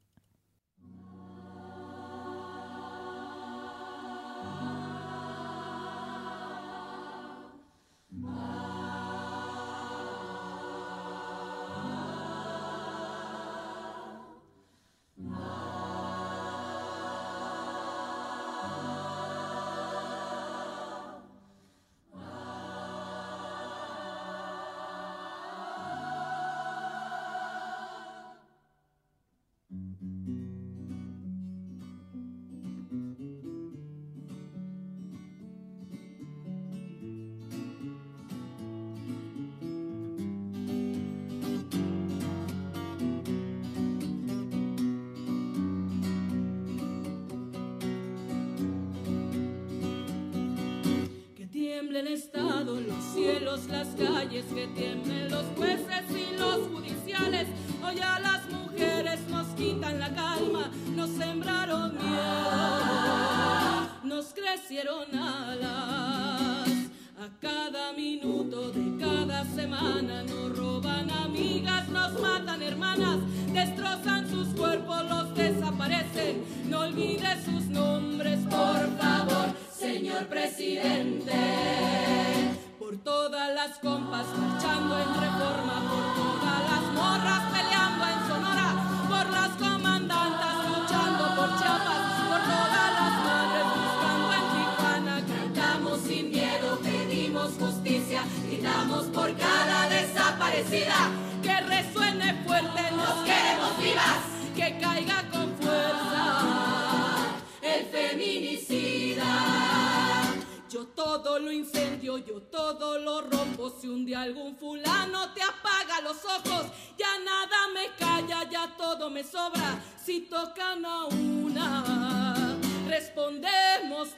tiemblen estados, los cielos, las calles, que tiemblen los jueces y los judiciales. Hoy a las mujeres nos quitan la calma, nos sembraron miedo, nos crecieron alas. A cada minuto de cada semana nos roban amigas, nos matan hermanas, destrozan sus cuerpos, los desaparecen. No olvide sus nombres, por favor, señor presidente. Por todas las compas marchando en Reforma, por todas las morras peleando en Sonora, por las comandantas luchando por Chiapas, por todas las madres buscando en Tijuana. Cantamos sin miedo, pedimos justicia, gritamos por cada desaparecida. Que resuene fuerte, nos queremos vivas, que caiga con fuerza el feminicida. Yo todo lo incendio, yo todo lo rompo. Si un día algún fulano te apaga los ojos, ya nada me calla, ya todo me sobra. Si tocan a una, respondemos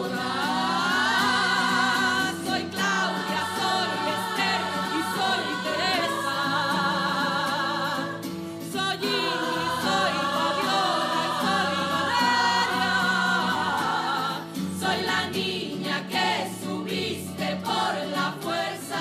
todas. Soy Claudia, soy Esther y soy Teresa. Soy Ingrid, soy Fabiola y soy Valeria. Soy la niña que subiste por la fuerza.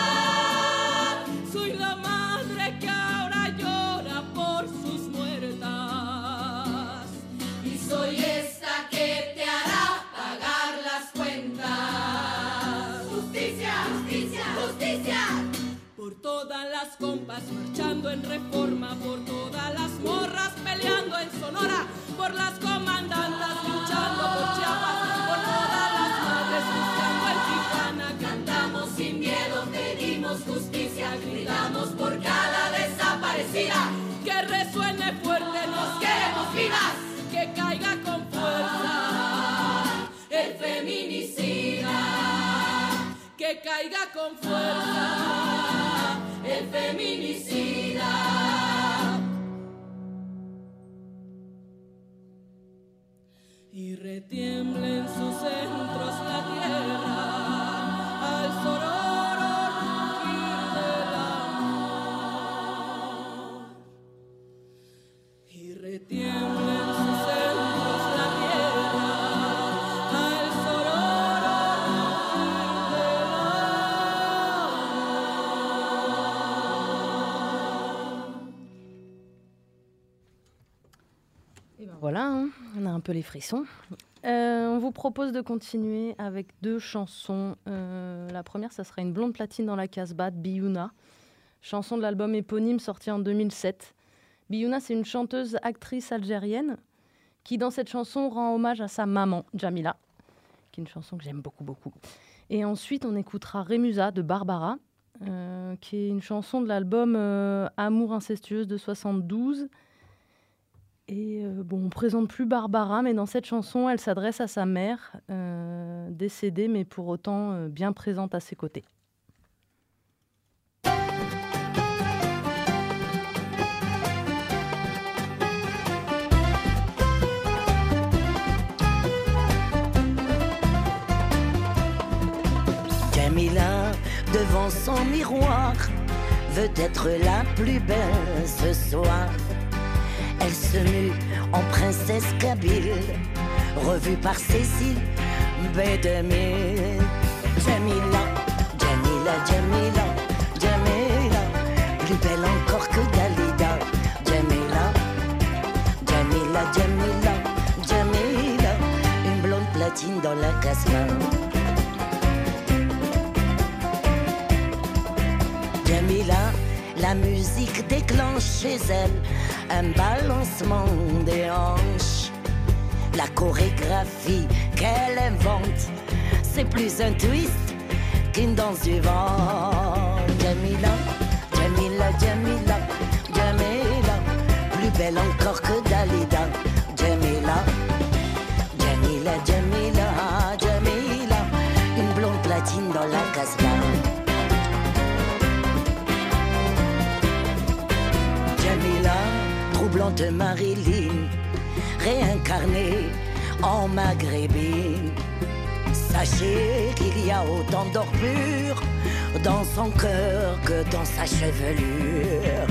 Soy la madre que ahora llora por sus muertas. Y soy esta que te hará pagar las cuentas. Justicia, justicia, justicia. Por todas las compas marchando en Reforma, por todas las morras peleando en Sonora, por las comandantas luchando por Chiapas, por todas las madres buscando en Tijuana. Cantamos sin miedo, pedimos justicia, gritamos por cada desaparecida. Que resuene fuerte, nos queremos vivas, que caiga con fuerza el feminicida. Que caiga con fuerza el feminicida. Y retiembla en sus centros la tierra al sororo rugir del amor. Y retiembla en sus centros la tierra al sororo rugir del Et ben voilà, hein, on a un peu les frissons. On vous propose de continuer avec 2 chansons. La première, ça sera Une blonde platine dans la Casbah de Biouna, chanson de l'album éponyme sorti en 2007. Biouna, c'est une chanteuse-actrice algérienne qui, dans cette chanson, rend hommage à sa maman, Jamila, qui est une chanson que j'aime beaucoup, beaucoup. Et ensuite, on écoutera Rémusa de Barbara, qui est une chanson de l'album Amour incestueuse de 72. Et bon, on ne présente plus Barbara, mais dans cette chanson, elle s'adresse à sa mère, décédée, mais pour autant bien présente à ses côtés. Jamila, devant son miroir, veut être la plus belle ce soir. Elle se mue en princesse kabyle, revue par Cécile B2000. Jamila, Jamila, Jamila, Jamila, plus belle encore que Dalida. Jamila, Jamila, Jamila, Jamila, une blonde platine dans la Casbah. Jamila, la musique déclenche chez elle un balancement des hanches. La chorégraphie qu'elle invente, c'est plus un twist qu'une danse du vent. Jamila, Jamila, Jamila, Jamila, plus belle encore que Dalida. Jamila, Jamila, Jamila, Jamila, une blonde platine dans la Casbah. Jamila, troublante Marilyn, réincarnée en maghrébine. Sa Sachez qu'il y a autant d'or pur dans son cœur que dans sa chevelure.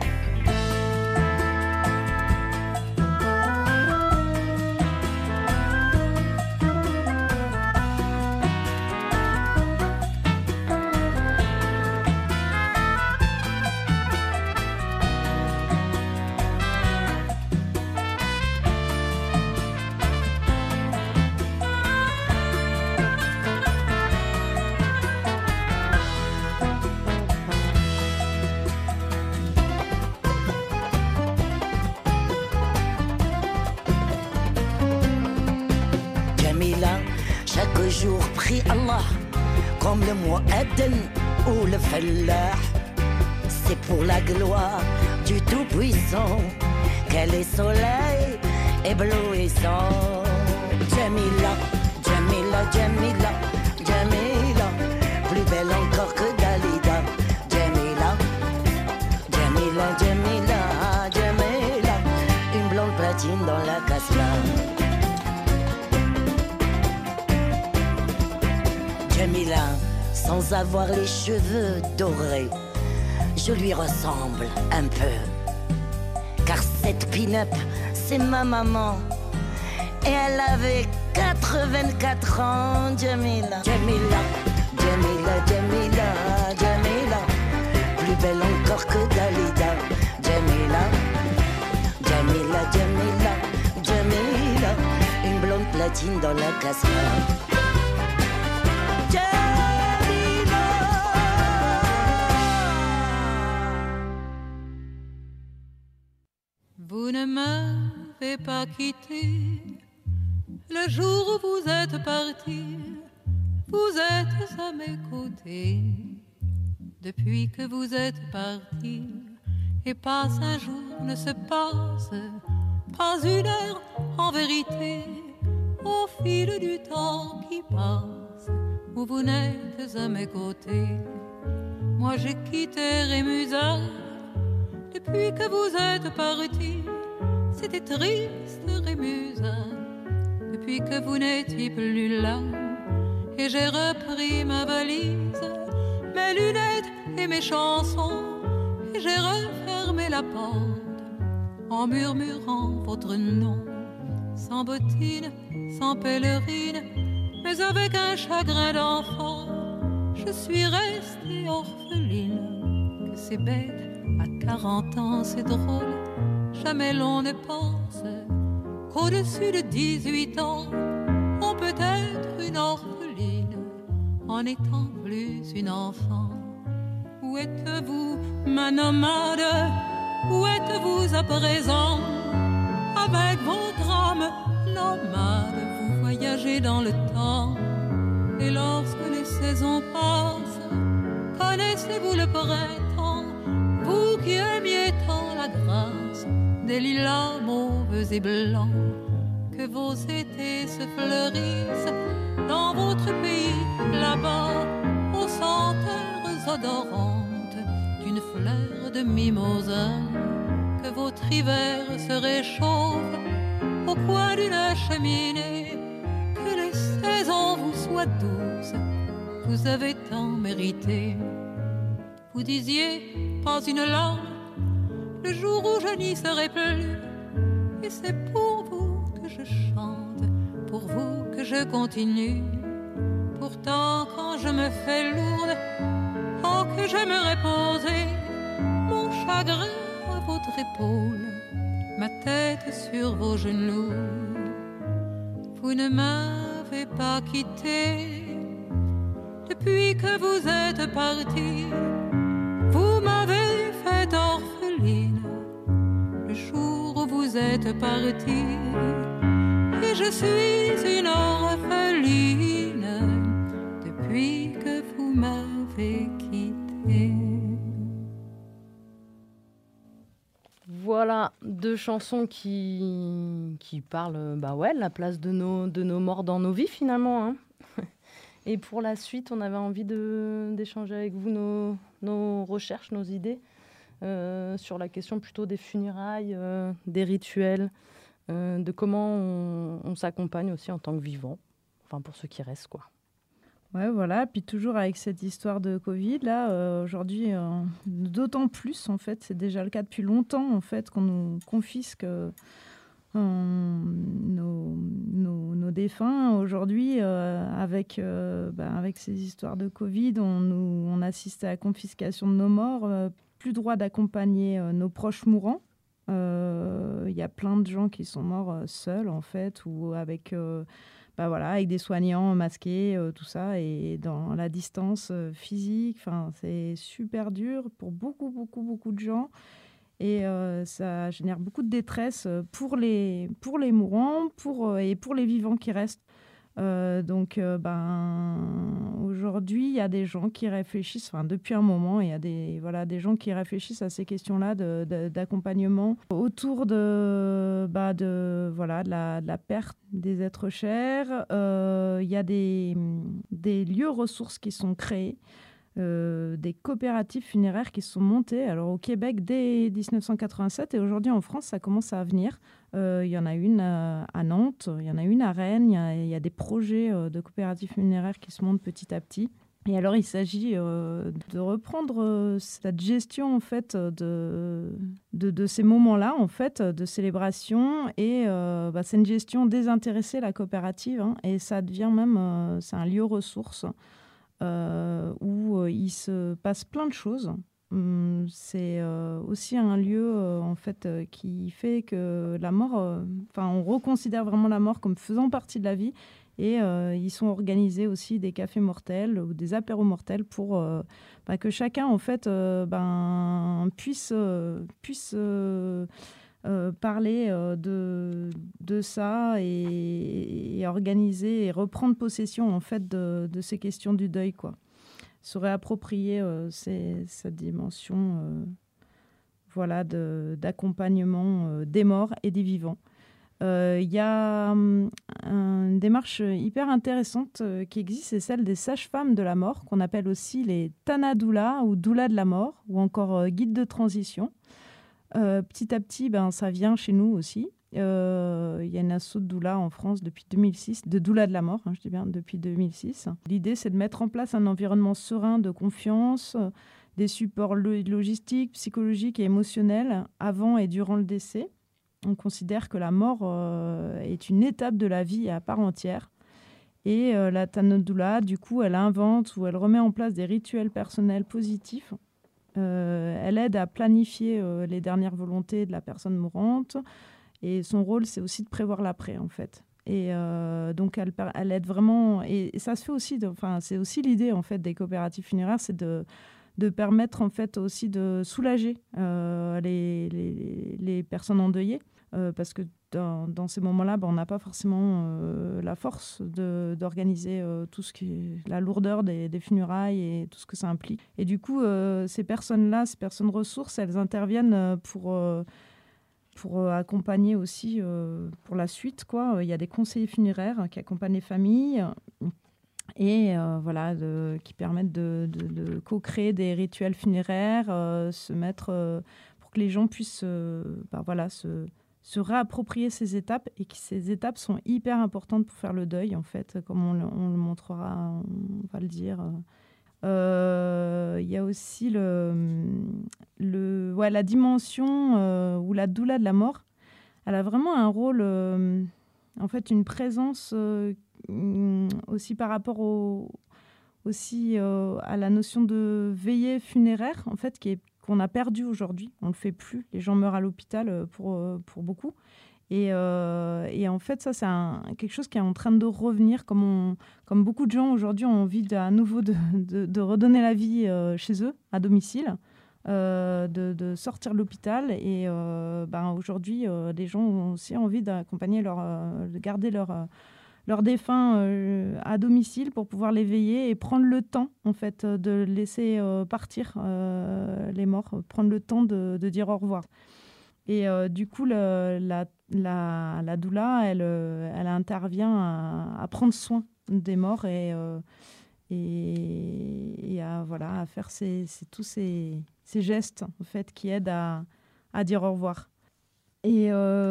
Chaque jour prie Allah comme le Mu'adhin ou le Fallah. C'est pour la gloire du Tout-Puissant qu'elle est soleil éblouissant. Jamila, Jamila, Jamila, Jamila, plus belle encore que Dalida. Jamila, Jamila, Jamila, Jamila, une blonde platine dans la casla. Jamila, sans avoir les cheveux dorés, je lui ressemble un peu. Car cette pin-up, c'est ma maman. Et elle avait 84 ans, Jamila. Jamila, Jamila, Jamila, Jamila, plus belle encore que Dalida. Jamila, Jamila, Jamila, Jamila, une blonde platine dans la casserole. Vous ne m'avez pas quitté le jour où vous êtes parti. Vous êtes à mes côtés depuis que vous êtes parti. Et pas un jour ne se passe, pas une heure en vérité, au fil du temps qui passe, où vous n'êtes à mes côtés. Moi j'ai quitté Rémusat depuis que vous êtes parti. C'était triste Rémusat, depuis que vous n'étiez plus là. Et j'ai repris ma valise, mes lunettes et mes chansons, et j'ai refermé la porte en murmurant votre nom. Sans bottines, sans pèlerine, mais avec un chagrin d'enfant, je suis restée orpheline. Que c'est bête, à 40 ans c'est drôle, jamais l'on ne pense qu'au-dessus de 18 ans, on peut être une orpheline en étant plus une enfant. Où êtes-vous, ma nomade? Où êtes-vous à présent? Avec votre âme nomade, vous voyagez dans le temps. Et lorsque les saisons passent, connaissez-vous le printemps? Vous qui aimiez tant la grâce des lilas mauves et blancs, que vos étés se fleurissent dans votre pays, là-bas, aux senteurs odorantes d'une fleur de mimosa. Que votre hiver se réchauffe au coin d'une cheminée, que les saisons vous soient douces, vous avez tant mérité. Vous disiez pas une larme le jour où je n'y serai plus, et c'est pour vous que je chante, pour vous que je continue. Pourtant quand je me fais lourde, oh que j'aimerais poser mon chagrin à votre épaule, ma tête sur vos genoux. Vous ne m'avez pas quitté depuis que vous êtes parti. Vous m'avez fait orpheline le jour où vous êtes parti. Et je suis une orpheline depuis que vous m'avez quitté. Voilà, deux chansons qui parlent de la place de nos morts dans nos vies finalement. Hein. Et pour la suite, on avait envie d'échanger avec vous nos recherches, nos idées sur la question plutôt des funérailles, des rituels, de comment on s'accompagne aussi en tant que vivant, enfin pour ceux qui restent quoi. Ouais, voilà. Puis toujours avec cette histoire de Covid, là, aujourd'hui, d'autant plus, en fait, c'est déjà le cas depuis longtemps, en fait, qu'on nous confisque nos défunts. Aujourd'hui, avec ces histoires de Covid, on assiste à la confiscation de nos morts, plus droit d'accompagner nos proches mourants. Il y a plein de gens qui sont morts seuls, en fait, ou avec... avec des soignants masqués, tout ça, et dans la distance physique. C'est super dur pour beaucoup, beaucoup, beaucoup de gens. Et ça génère beaucoup de détresse pour les mourants et pour les vivants qui restent. Aujourd'hui, il y a des gens qui réfléchissent, depuis un moment, il y a des gens qui réfléchissent à ces questions-là d'accompagnement autour de la perte des êtres chers. Il y a des lieux ressources qui sont créés, des coopératives funéraires qui sont montées. Alors au Québec dès 1987 et aujourd'hui en France, ça commence à venir. Il y en a une à Nantes, il y en a une à Rennes, il y a des projets de coopératives funéraires qui se montent petit à petit. Et alors il s'agit de reprendre cette gestion en fait de ces moments-là en fait de célébration et c'est une gestion désintéressée la coopérative et ça devient même c'est un lieu ressource où il se passe plein de choses. C'est aussi un lieu en fait qui fait que la mort, on reconsidère vraiment la mort comme faisant partie de la vie et ils sont organisés aussi des cafés mortels ou des apéros mortels pour que chacun en fait puisse parler de ça et organiser et reprendre possession en fait de ces questions du deuil, quoi. Se réapproprier cette dimension d'accompagnement des morts et des vivants. Il y a une démarche hyper intéressante qui existe, c'est celle des sages-femmes de la mort, qu'on appelle aussi les Tana-doulas ou doulas de la mort, ou encore guides de transition. Petit à petit, ça vient chez nous aussi. Il y a une asso de doula en France depuis 2006, de doula de la mort, je dis bien, depuis 2006. L'idée, c'est de mettre en place un environnement serein de confiance, des supports logistiques, psychologiques et émotionnels avant et durant le décès. On considère que la mort est une étape de la vie à part entière. Et la Tana-doula, du coup, elle invente ou elle remet en place des rituels personnels positifs. Elle aide à planifier les dernières volontés de la personne mourante. Et son rôle, c'est aussi de prévoir l'après, en fait. Et donc, elle aide vraiment... Et ça se fait aussi... c'est aussi l'idée, en fait, des coopératives funéraires, c'est de permettre, en fait, aussi de soulager les personnes endeuillées. Parce que dans ces moments-là, on n'a pas forcément la force d'organiser tout ce qui est la lourdeur des funérailles et tout ce que ça implique. Et du coup, ces personnes-là, ces personnes ressources, elles interviennent pour accompagner aussi pour la suite, quoi. Il y a des conseillers funéraires qui accompagnent les familles et qui permettent de co-créer des rituels funéraires, se mettre pour que les gens puissent se réapproprier ces étapes et que ces étapes sont hyper importantes pour faire le deuil, en fait, comme on le montrera, on va le dire. Il y a aussi la dimension où la doula de la mort, elle a vraiment un rôle, en fait, une présence aussi par rapport à la notion de veillée funéraire, en fait, qu'on a perdu aujourd'hui. On ne le fait plus. Les gens meurent à l'hôpital pour beaucoup. Et en fait, ça, c'est quelque chose qui est en train de revenir, comme beaucoup de gens aujourd'hui ont envie à nouveau de redonner la vie chez eux, à domicile, de sortir de l'hôpital. Et aujourd'hui, les gens ont aussi envie d'accompagner de garder leurs défunts à domicile pour pouvoir les veiller et prendre le temps, en fait, de laisser partir les morts, prendre le temps de dire au revoir. Et du coup, la doula, elle intervient à prendre soin des morts et à faire tous ces gestes, en fait, qui aident à dire au revoir. Et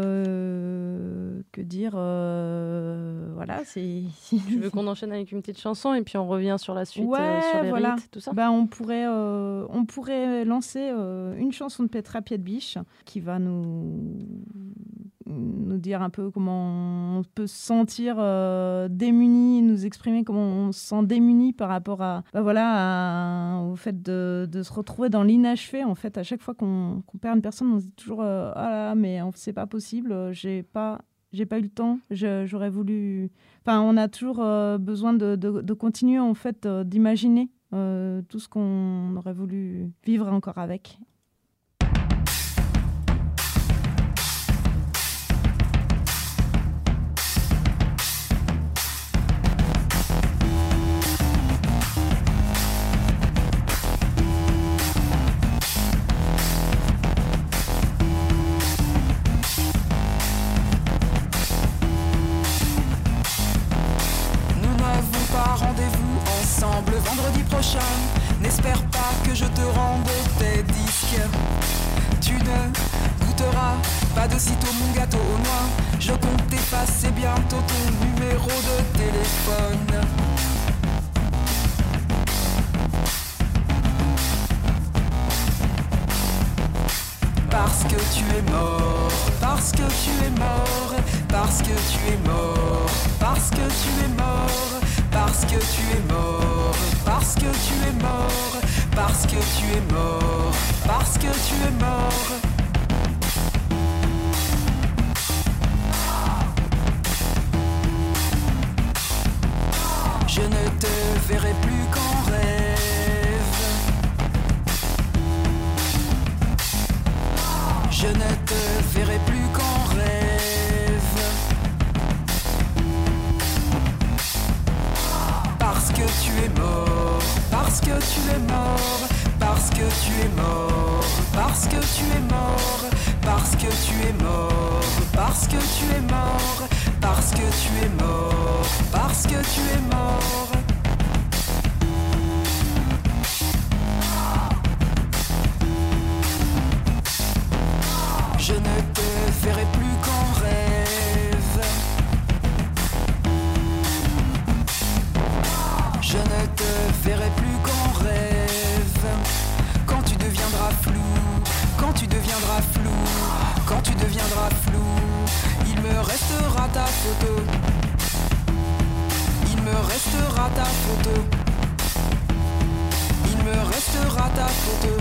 que dire voilà, c'est... Tu veux qu'on enchaîne avec une petite chanson et puis on revient sur la suite, Ouais, sur les voilà. rites, tout ça? On pourrait lancer une chanson de Petra Piedbich qui va nous dire un peu comment on peut se sentir démuni, nous exprimer comment on se sent démuni par rapport au fait de se retrouver dans l'inachevé. En fait, à chaque fois qu'on perd une personne, on se dit toujours ah là, mais c'est pas possible, j'ai pas eu le temps, j'aurais voulu... Enfin, on a toujours besoin de continuer, en fait, d'imaginer tout ce qu'on aurait voulu vivre encore avec. Ensemble vendredi prochain, n'espère pas que je te rende tes disques. Tu ne goûteras pas de sitôt mon gâteau aux noix. Je compte t'effacer bientôt ton numéro de téléphone. Parce que tu es mort, parce que tu es mort, parce que tu es mort, parce que tu es mort, parce que tu es mort, parce que tu es mort, parce que tu es mort, parce que tu es mort. Je ne te verrai plus qu'en rêve. Je ne te verrai plus qu'en rêve. Parce que tu es mort, parce que tu es mort, parce que tu es mort, parce que tu es mort, parce que tu es mort, parce que tu es mort, parce que tu es mort, parce que tu es mort. Je ne te verrai plus qu'en rêve. Je ne te verrai plus qu'en rêve. Quand tu deviendras flou, quand tu deviendras flou, quand tu deviendras flou, il me restera ta photo. Il me restera ta photo. Il me restera ta photo.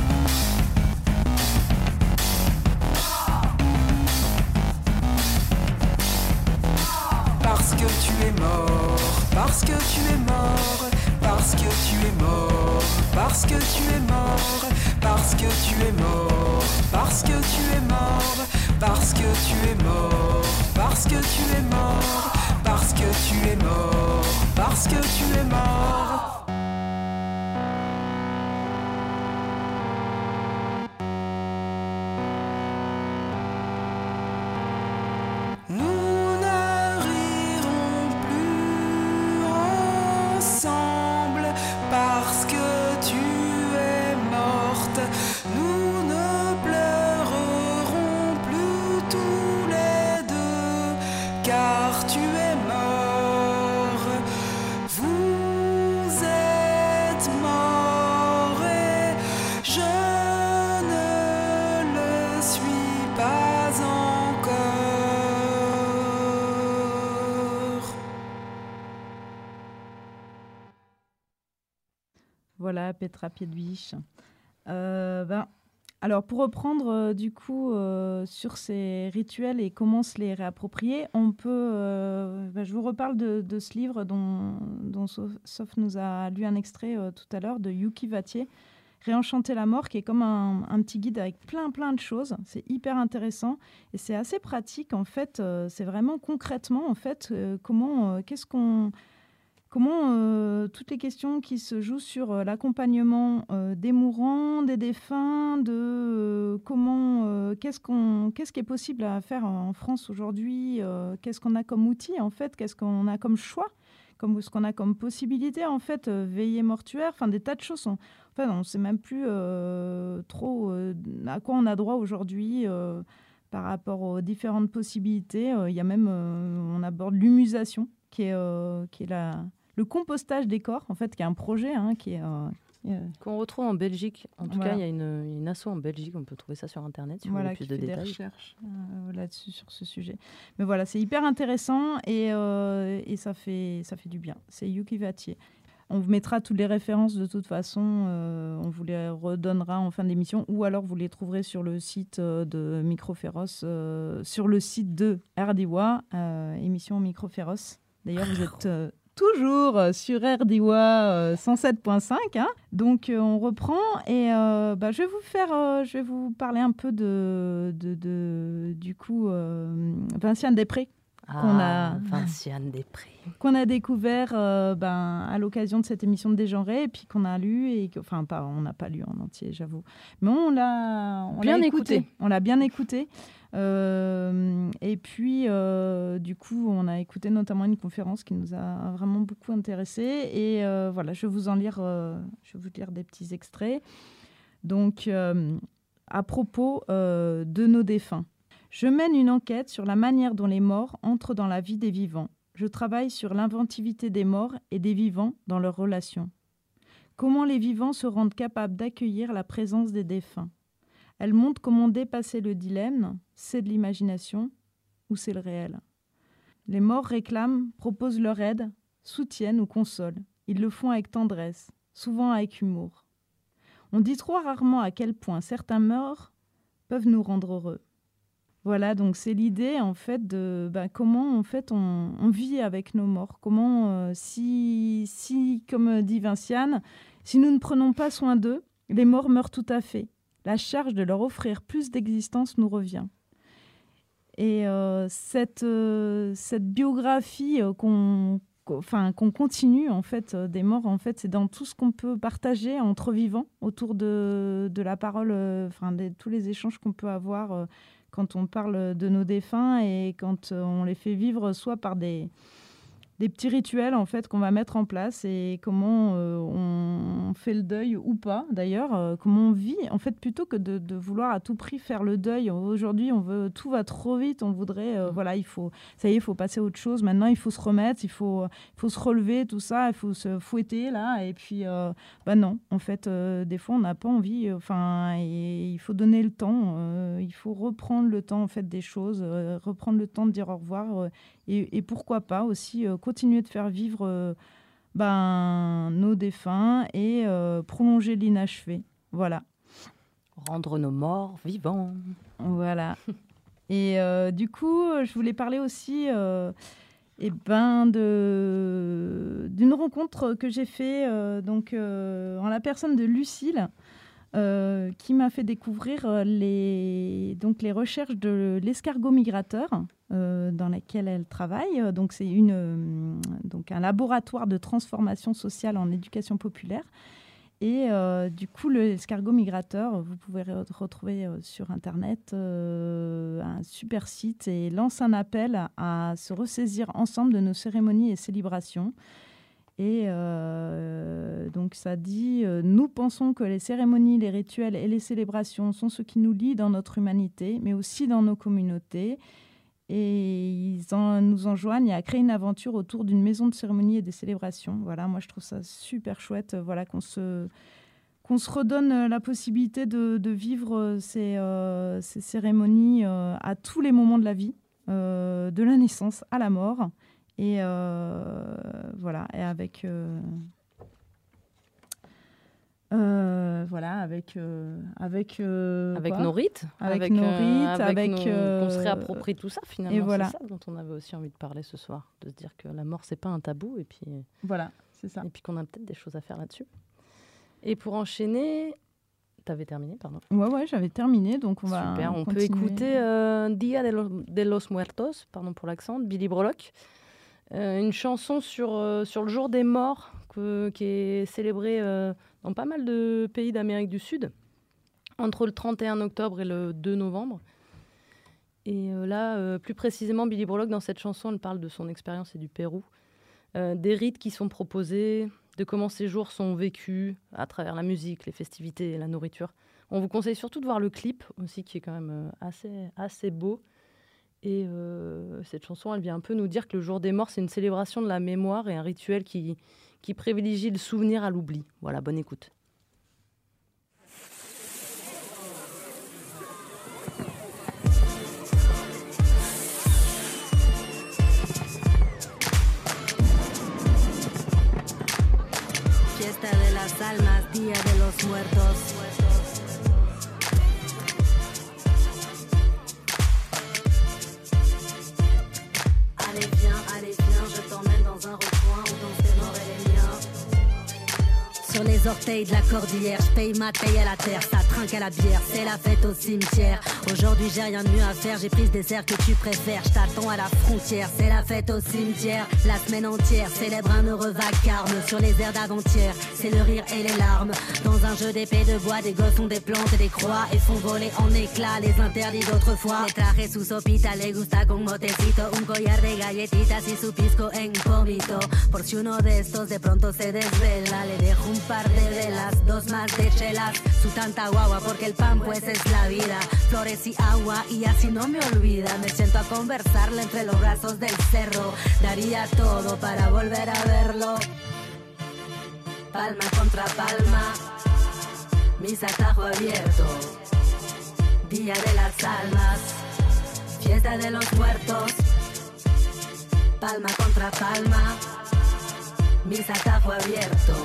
Parce que tu es mort, parce que tu es mort, parce que tu es mort, parce que tu es mort, parce que tu es mort, parce que tu es mort, parce que tu es mort, parce que tu es mort, parce que tu es mort, parce que tu es mort. Voilà, Petra Piedbich. Alors, pour reprendre du coup sur ces rituels et comment se les réapproprier, on peut. Je vous reparle de ce livre dont Soph nous a lu un extrait tout à l'heure, de Yuki Vattier, Réenchanter la mort, qui est comme un petit guide avec plein de choses. C'est hyper intéressant et c'est assez pratique en fait. C'est vraiment concrètement en fait comment toutes les questions qui se jouent sur l'accompagnement des mourants, des défunts, de qu'est-ce qui est possible à faire en France aujourd'hui, qu'est-ce qu'on a comme outil en fait, qu'est-ce qu'on a comme choix, ce qu'on a comme possibilité en fait, veillée mortuaire, enfin des tas de choses. On ne sait même plus trop à quoi on a droit aujourd'hui. par rapport aux différentes possibilités. Il y a même, on aborde l'humusation, qui est le compostage des corps, en fait, qui est un projet qu'on retrouve en Belgique. En tout Voilà. cas, il y a une asso en Belgique, on peut trouver ça sur Internet si vous Voilà, voulez plus qui de fait des détails. recherches là-dessus, sur ce sujet. Mais voilà, c'est hyper intéressant et ça fait du bien. C'est Yuki Vatier. On vous mettra toutes les références de toute façon. On vous les redonnera en fin d'émission ou alors vous les trouverez sur le site de Microféroce, sur le site de RDIWA, émission Microféroce. D'ailleurs, vous êtes toujours sur RDIWA 107.5. Hein. Donc, on reprend et je vais vous parler un peu du coup, Vinciane Després. Vinciane Després. Qu'on a découvert à l'occasion de cette émission de Dégenré et puis qu'on a lu on n'a pas lu en entier, j'avoue, mais on l'a écouté. On l'a bien écouté. Et puis du coup, on a écouté notamment une conférence qui nous a vraiment beaucoup intéressés. Et voilà, je vais vous lire des petits extraits. Donc, à propos de nos défunts. Je mène une enquête sur la manière dont les morts entrent dans la vie des vivants. Je travaille sur l'inventivité des morts et des vivants dans leurs relations. Comment les vivants se rendent capables d'accueillir la présence des défunts. Elle montre comment dépasser le dilemme, c'est de l'imagination ou c'est le réel. Les morts réclament, proposent leur aide, soutiennent ou consolent. Ils le font avec tendresse, souvent avec humour. On dit trop rarement à quel point certains morts peuvent nous rendre heureux. Voilà, donc c'est l'idée en fait de comment en fait on vit avec nos morts. Comment, si, comme dit Vinciane, si nous ne prenons pas soin d'eux, les morts meurent tout à fait. La charge de leur offrir plus d'existence nous revient. Et cette biographie qu'on continue en fait des morts, en fait, c'est dans tout ce qu'on peut partager entre vivants autour de la parole, tous les échanges qu'on peut avoir. Quand on parle de nos défunts et quand on les fait vivre soit par des petits rituels en fait qu'on va mettre en place et comment on fait le deuil ou pas d'ailleurs, comment on vit en fait plutôt que de vouloir à tout prix faire le deuil. Aujourd'hui tout va trop vite, on voudrait il faut passer à autre chose, maintenant il faut se remettre, il faut se relever, tout ça, il faut se fouetter là et puis non en fait des fois on n'a pas envie, et il faut donner le temps, il faut reprendre le temps en fait des choses, reprendre le temps de dire au revoir et pourquoi pas aussi continuer de faire vivre nos défunts et prolonger l'inachevé. Voilà. Rendre nos morts vivants. Voilà. Et du coup, je voulais parler aussi d'une rencontre que j'ai fait en la personne de Lucille, qui m'a fait découvrir les recherches de l'escargot migrateur dans lesquelles elle travaille. Donc, c'est un laboratoire de transformation sociale en éducation populaire. Et du coup, l'escargot migrateur, vous pouvez retrouver sur Internet un super site et lance un appel à se ressaisir ensemble de nos cérémonies et célébrations. Et donc ça dit nous pensons que les cérémonies, les rituels et les célébrations sont ce qui nous lie dans notre humanité, mais aussi dans nos communautés. Et ils nous enjoignent à créer une aventure autour d'une maison de cérémonie et des célébrations. Voilà, moi je trouve ça super chouette. Voilà, qu'on se redonne la possibilité de vivre ces cérémonies à tous les moments de la vie, de la naissance à la mort. Et voilà, et avec nos rites, avec nos rites, qu'on se réapproprie tout ça finalement. Et voilà. C'est ça dont on avait aussi envie de parler ce soir, de se dire que la mort c'est pas un tabou et puis voilà, c'est ça. Et puis qu'on a peut-être des choses à faire là-dessus. Et pour enchaîner, t'avais terminé, pardon. Ouais, j'avais terminé, donc on va. Super, on continuer. peut écouter Dia de los Muertos, pardon pour l'accent, de Billy Brolock. Une chanson sur le jour des morts qui est célébrée dans pas mal de pays d'Amérique du Sud, entre le 31 octobre et le 2 novembre. Et là, plus précisément, Billy Brolock, dans cette chanson, elle parle de son expérience et du Pérou, des rites qui sont proposés, de comment ces jours sont vécus à travers la musique, les festivités et la nourriture. On vous conseille surtout de voir le clip aussi, qui est quand même assez beau. Et cette chanson, elle vient un peu nous dire que le jour des morts, c'est une célébration de la mémoire et un rituel qui privilégie le souvenir à l'oubli. Voilà, bonne écoute. Fiesta de las almas, día de los muertos. Allez viens, je t'emmène dans un recoin où dans tes morts et les miens. Sur les orteils de la cordillère, je paye ma taille à la terre, ça trinque à la bière, c'est la fête au cimetière. Aujourd'hui j'ai rien de mieux à faire, j'ai pris ce dessert que tu préfères, je t'attends à la frontière, c'est la fête au cimetière. La semaine entière célèbre un heureux vacarme, sur les airs d'avant-hier, c'est le rire et les larmes. Dans un jeu d'épée de bois, des gosses ont des plantes et des croix et font voler en éclats les interdits d'autrefois. Le traje su sopita, le gusta con motecito, un collar de galletitas y su pisco en pomito. Por si uno de estos de pronto se desvela, le dejo un par de velas, 2 más de chelas, su tanta guagua porque el pan pues es la vida, flores y agua y así no me olvida, me siento a conversarle entre los brazos del cerro, daría todo para volver a verlo, palma contra palma, misa tajo abierto, día de las almas, fiesta de los muertos, palma contra palma, misa tajo abierto,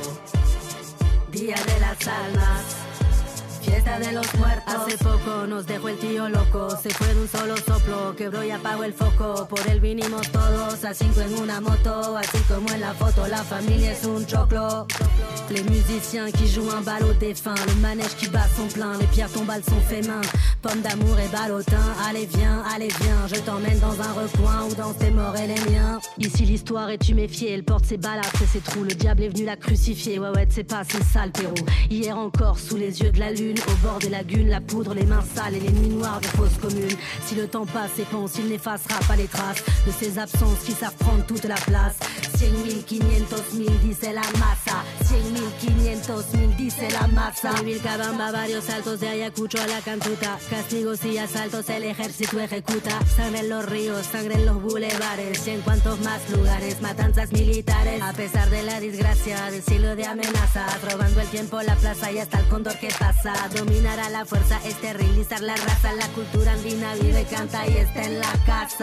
día de las almas, fiesta de los muertos. Hace poco nos dejó el tío loco, se fue de un solo soplo, quebró y apagó el foco. Por él vinimos todos a 5 en una moto, así como en la foto, la familia es un choclo. Les musiciens qui jouent un bal au défunt, le manège qui bat son plein, les pierres tombales sont fait main, pommes d'amour et ballotin. Allez viens, je t'emmène dans un recoin où dansent tes morts et les miens. Ici l'histoire est tuméfiée, elle porte ses balafres et ses trous, le diable est venu la crucifier. Ouais c'est pas si sale Pérou. Hier encore sous les yeux de la lune, au bord des lagunes, la poudre, les mains sales et les nuits noires des fosses communes. Si le temps passe et pense, il n'effacera pas les traces de ces absences qui savent prendre toute la place. 100 000, 500 000 dice la masa, 100 000, 500 000 dice la masa. De Vilcabamba varios saltos, de Ayacucho a la Cantuta, castigos y asaltos el ejército ejecuta. Sangre en los ríos, sangre en los bulevares y en cuantos más lugares, matanzas militares. A pesar de la desgracia, del siglo de amenazas, robando el tiempo, la plaza y hasta el cóndor que pasa. Dominar a la fuerza, esterilizar la raza, la cultura andina vive, canta y está en la casa.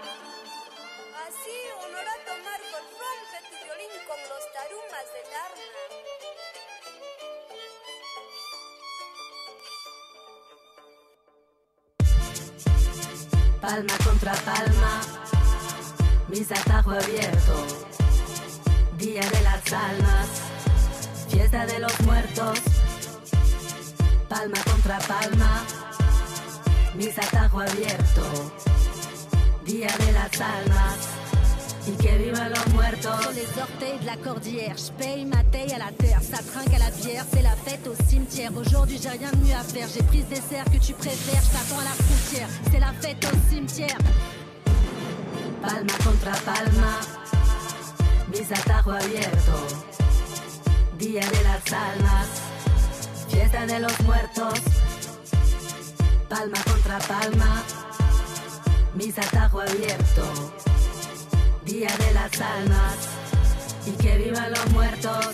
Así, honorato Marco rompe tu violín con los tarumbas del arma. Palma contra palma, misa tajo abierto, día de las almas, fiesta de los muertos. Palma contra palma, misa tajo abierto, día de las almas, y que vivan los muertos. Sur les orteils de la cordillère, je paye ma taille à la terre, ça trinque à la bière, c'est la fête au cimetière. Aujourd'hui j'ai rien de mieux à faire, j'ai pris ce dessert que tu préfères, je t'attends à la frontière, c'est la fête au cimetière. Palma contra palma, misa tajo abierto, día de las almas, fiesta de los muertos, palma contra palma, misa tajo abierto, día de las almas, y que vivan los muertos.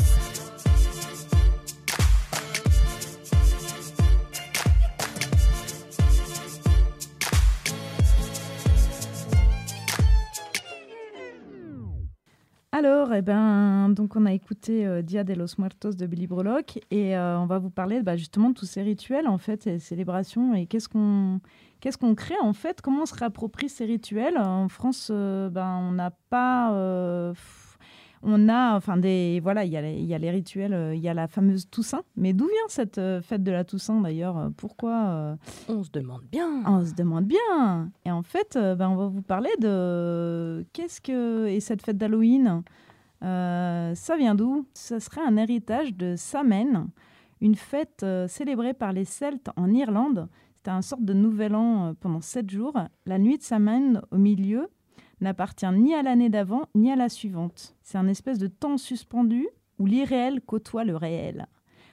Alors, donc on a écouté Dia de los Muertos de Billy Brolock et on va vous parler justement de tous ces rituels, en fait, ces célébrations et qu'est-ce qu'on crée, en fait, comment on se réapproprie ces rituels. En France, on n'a pas... on a, il y a les rituels, il y a la fameuse Toussaint. Mais d'où vient cette fête de la Toussaint, d'ailleurs? Pourquoi On se demande bien. On se demande bien. Et en fait, on va vous parler de et cette fête d'Halloween, ça vient d'où? Ça serait un héritage de Samhain, une fête célébrée par les Celtes en Irlande. C'était une sorte de nouvel an pendant 7 jours. La nuit de Samhain, au milieu, n'appartient ni à l'année d'avant, ni à la suivante. C'est un espèce de temps suspendu où l'irréel côtoie le réel,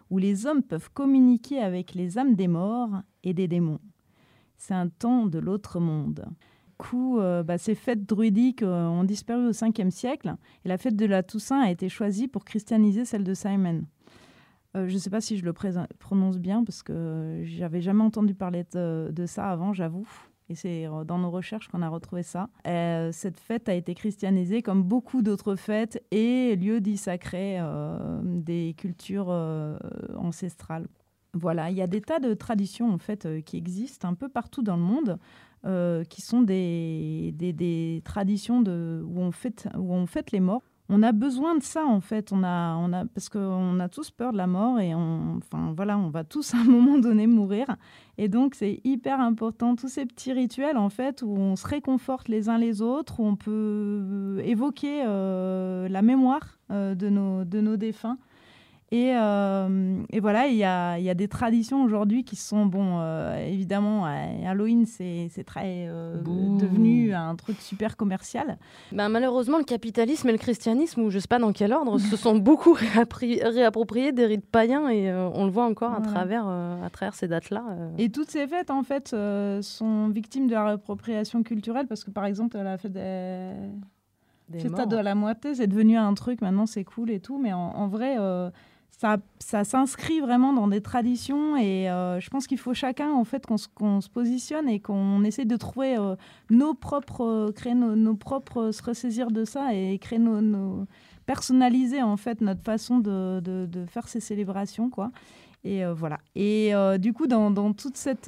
où les hommes peuvent communiquer avec les âmes des morts et des démons. C'est un temps de l'autre monde. Du coup, ces fêtes druidiques ont disparu au 5e siècle et la fête de la Toussaint a été choisie pour christianiser celle de Samhain. Je ne sais pas si je le prononce bien parce que j'avais jamais entendu parler de ça avant, j'avoue. Et c'est dans nos recherches qu'on a retrouvé ça. Cette fête a été christianisée comme beaucoup d'autres fêtes et lieu dit sacré des cultures ancestrales. Voilà, il y a des tas de traditions en fait qui existent un peu partout dans le monde, qui sont des traditions où on fête les morts. On a besoin de ça en fait, parce qu'on a tous peur de la mort et on va tous à un moment donné mourir. Et donc c'est hyper important, tous ces petits rituels en fait où on se réconforte les uns les autres, où on peut évoquer la mémoire de nos défunts. Et voilà, il y a des traditions aujourd'hui qui sont, évidemment, Halloween, c'est très devenu un truc super commercial. Malheureusement, le capitalisme et le christianisme, ou je ne sais pas dans quel ordre, se sont beaucoup réappropriés des rites païens et on le voit encore à travers ces dates-là. Et toutes ces fêtes, en fait, sont victimes de la réappropriation culturelle parce que, par exemple, la fête des Fiesta de la Muerte, c'est devenu un truc, maintenant c'est cool et tout, mais en vrai... Ça s'inscrit vraiment dans des traditions et je pense qu'il faut chacun en fait qu'on se positionne et qu'on essaie de trouver créer nos propres, se ressaisir de ça et créer personnaliser en fait notre façon de faire ces célébrations quoi. Et voilà. Et du coup, dans toute cette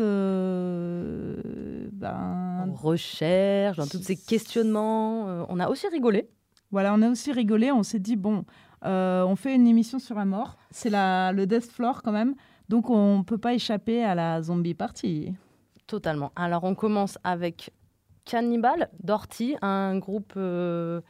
recherche, dans tous ces questionnements, on a aussi rigolé. Voilà, on a aussi rigolé. On s'est dit on fait une émission sur la mort. C'est le Death Floor quand même. Donc, on ne peut pas échapper à la zombie party. Totalement. Alors, on commence avec Cannibal d'Orty, un groupe de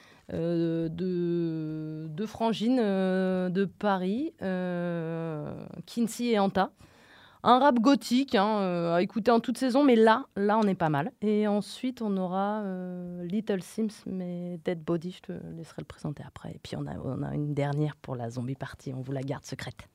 frangines de Paris, Kinsey et Anta. Un rap gothique à écouter en toute saison, mais là, on est pas mal. Et ensuite, on aura Little Sims, mais Dead Body, je te laisserai le présenter après. Et puis, on a une dernière pour la zombie party, on vous la garde secrète.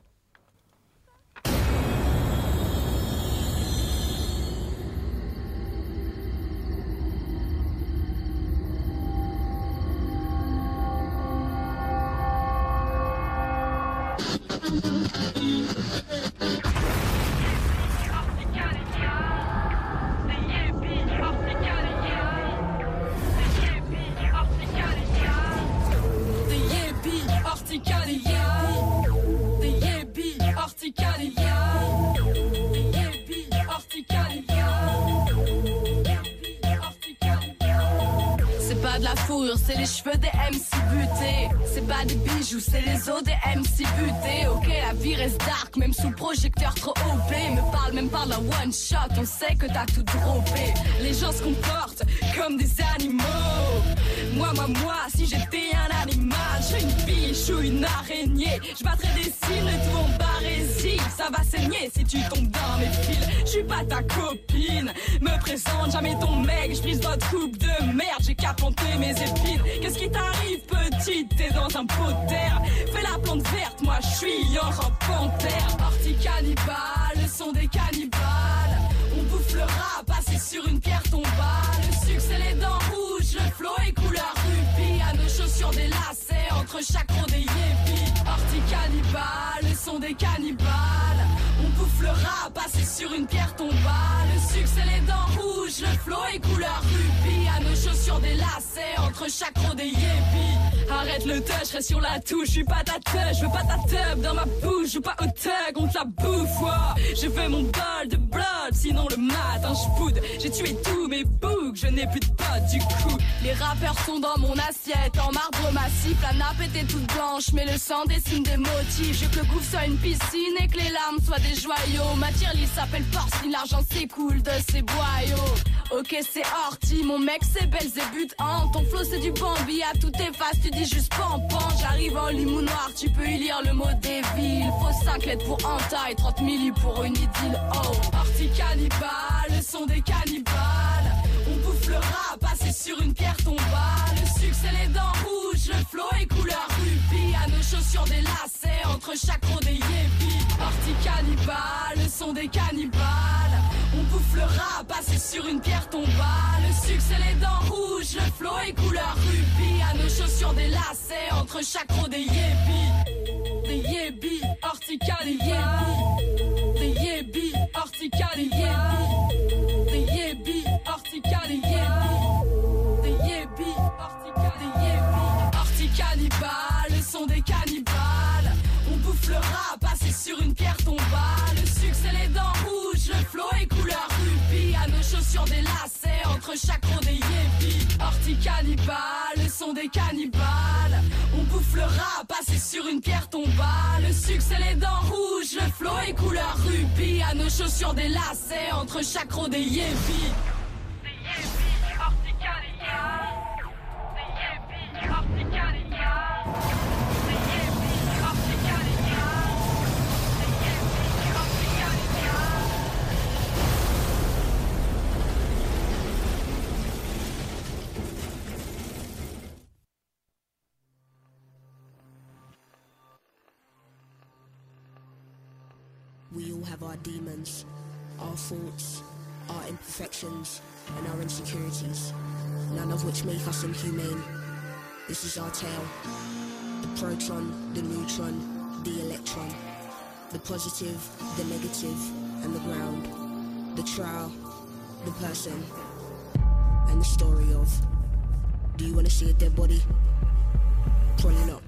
C'est les cheveux des MC butés. C'est pas des bijoux, c'est les os des MC butés. Ok, la vie reste dark, même sous projecteur trop OP. Me parle même pas d'un one shot, on sait que t'as tout droppé. Les gens se comportent comme des animaux. Moi, si j'étais un animal, je suis une biche ou une araignée. Je battrais des cils et tout en barésie. Ça va saigner si tu tombes dans mes fils. Je suis pas ta copine, me présente jamais ton mec. Je brise votre coupe de merde, j'ai qu'à planter mes épines. Qu'est-ce qui t'arrive petite, t'es dans un pot de terre. Fais la plante verte, moi je suis en robe panthère. Parti cannibale, le son des cannibales. On bouffe le rap, assis sur une pierre tombale. Le succès, les dents rouges, le flow est couleur rubis. À nos chaussures des lacets, entre chaque roue des yépis. Parti cannibale, le son des cannibales. On bouffe le rap, assis sur une pierre tombale. Le succès, les dents rouges, le flow est couleur rubis. À nos chaussures des lacets, entre chaque roue des yépis. Arrête le touch, je reste sur la touche. Je suis pas ta touch, je veux pas ta teub dans ma bouche. Joue pas au thug, on te la bouffe. Ouais. Je veux mon bol de blood, sinon le matin je boude. J'ai tué tous mes boucs, je n'ai plus de potes du coup. Les rappeurs sont dans mon assiette, en marbre massif. La nappe était toute blanche, mais le sang dessine des motifs. Je veux que le gouffre soit une piscine et que les larmes soient des joyaux. Ma tire-liste s'appelle porcine, l'argent s'écoule de ces boyaux. Ok, c'est Horty, mon mec c'est Belzébuth, hein. Ton flow c'est du Bambi, à toutes tes faces tu dis juste pan. J'arrive en limou noir, tu peux y lire le mot des villes. Faut 5 lettres pour Anta et 30 milli pour une idylle. Oh, parti cannibale, le son des cannibales. On bouffe le rap, assis sur une pierre tombale. Le succès, les dents rouges, le flow est couleur rubis. À nos chaussures des lacets, entre chaque roue des yeux. cannibales, le son des cannibales. On bouffe le rat, passé sur une pierre tombale. Le succès, les dents rouges, le flow est couleur rubis. À nos chaussures des lacets, entre chaque row des yébis. Des yébis, hortica des yébis. Des yébis, hortica des yébis. Des yébis, hortica des yébis. Des yébis, hortica des yébis. Horticannibales, le son des cannibales. On bouffe le rat, passé sur une pierre tombale. Le succès, les dents rouges, le flow est couleur rubis. À nos chaussures des lacets, entre chaque row des yébis. Horticannibales, le son des cannibales. On bouffe le rat, passé sur une pierre tombale. Le succès, les dents rouges, le flow est couleur rubis. À nos chaussures des lacets, entre chaque row des yébis. Des yébis, horticannibales. Des yébis, horticannibales. Des yébis, horticannibales. Des yébis, horticannibales. We all have our demons, our faults, our imperfections, and our insecurities, none of which make us inhumane. This is our tale. The proton, the neutron, the electron, the positive, the negative, and the ground, the trial, the person, and the story of, do you want to see a dead body? Probably not.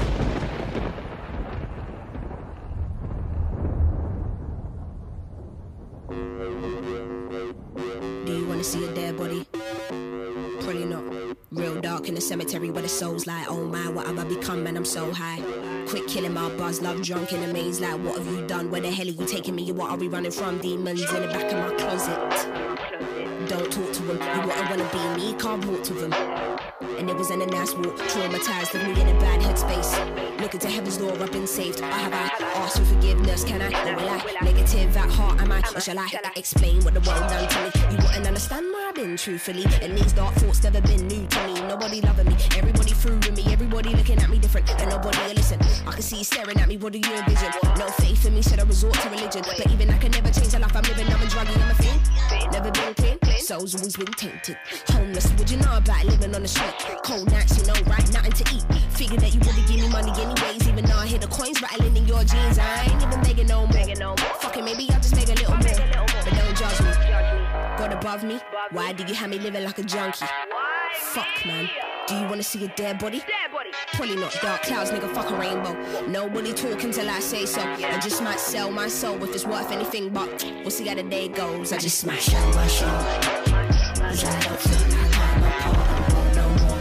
Do you wanna see a dead body? Probably not. Real dark in the cemetery where the soul's like, oh my, what have I become, man, I'm so high. Quit killing my buzz, love drunk in a maze, like what have you done? Where the hell are you taking me? What are we running from? Demons in the back of my closet. Don't talk to them, you wouldn't wanna be me, can't walk to them. And it was in a nice walk, traumatized, left me in a bad headspace. Looking to heaven's door, I've been saved. I have asked for forgiveness, can I? Or will I? Negative at heart, am I? Or shall I explain what the world done to me? You wouldn't understand where I've been, truthfully. And these dark thoughts never been new to me. Nobody loving me, everybody through with me. Everybody looking at me different, and nobody will listen. I can see you staring at me, what do you envision? No faith in me, said I resort to religion. But even I can never change the life I'm living. I'm a druggie, I'm a fiend. Never been clean, soul's always been tainted. Homeless, would you know about living on the street? Cold nights, you know, right? Nothing to eat. Figured that you wouldn't give me money anyways. Even though I hear the coins rattling in your jeans, I ain't even begging no more. Fucking maybe I'll just make a little more. But don't judge me. God above me, why do you have me living like a junkie? Fuck, man. Do you wanna see a dead body? Probably not. Dark clouds, nigga, fuck a rainbow. Nobody talking till I say so. I just might sell my soul if it's worth anything, but we'll see how the day goes. I just might show my show. Cause I don't feel like I'm a part no more.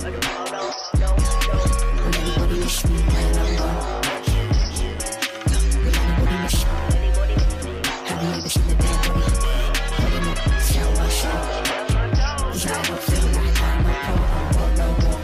Will anybody wish me when I'm gone? Will anybody wish me? Have you ever seen a dead body? Probably not. Show my show. Cause I don't feel like I'm a part no more.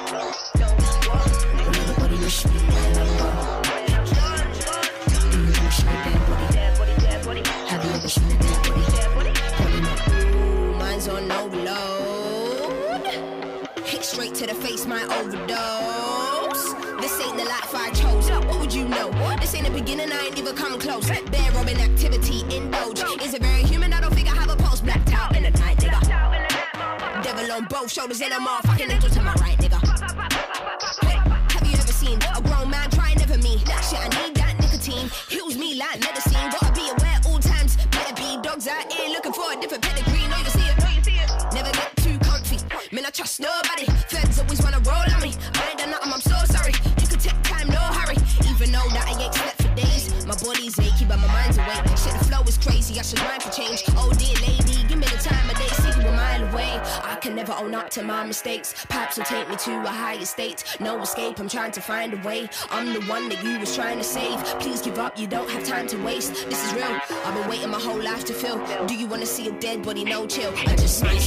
Will anybody wish me when I'm gone? Do you wish me a dead body? Have you ever seen a dead body? Probably not. Mine's on overload. Hit straight to the face, my overdose. This ain't the life I chose. What would you know? This ain't the beginning, I ain't even come close. Bear robbing activity, indulge. Is it very human? I don't think I have a pulse. Blacked out in the night, nigga. Devil on both shoulders and a motherfucking angel to my right, nigga. Hey, have you ever seen a grown man try never me? Shit, I need that nicotine. Heals me like medicine. Gotta be aware all times. Better be dogs out here looking for a different pedigree. Know you see it. Never get too comfy. Man, I trust nobody. Feds always wanna roll on me. I ain't done nothing, I'm so sorry. You can take time, no hurry. Even though that I ain't slept for days. My body's achy, but my mind's awake. Shit, the flow is crazy, I should mind for change. Oh dear lady, give me the time of day. See you a mile away. I can never own up to my mistakes. Perhaps will take me to a higher state. No escape, I'm trying to find a way. I'm the one that you was trying to save. Please give up, you don't have time to waste. This is real, I've been waiting my whole life to feel. Do you wanna see a dead body? No chill, I just might.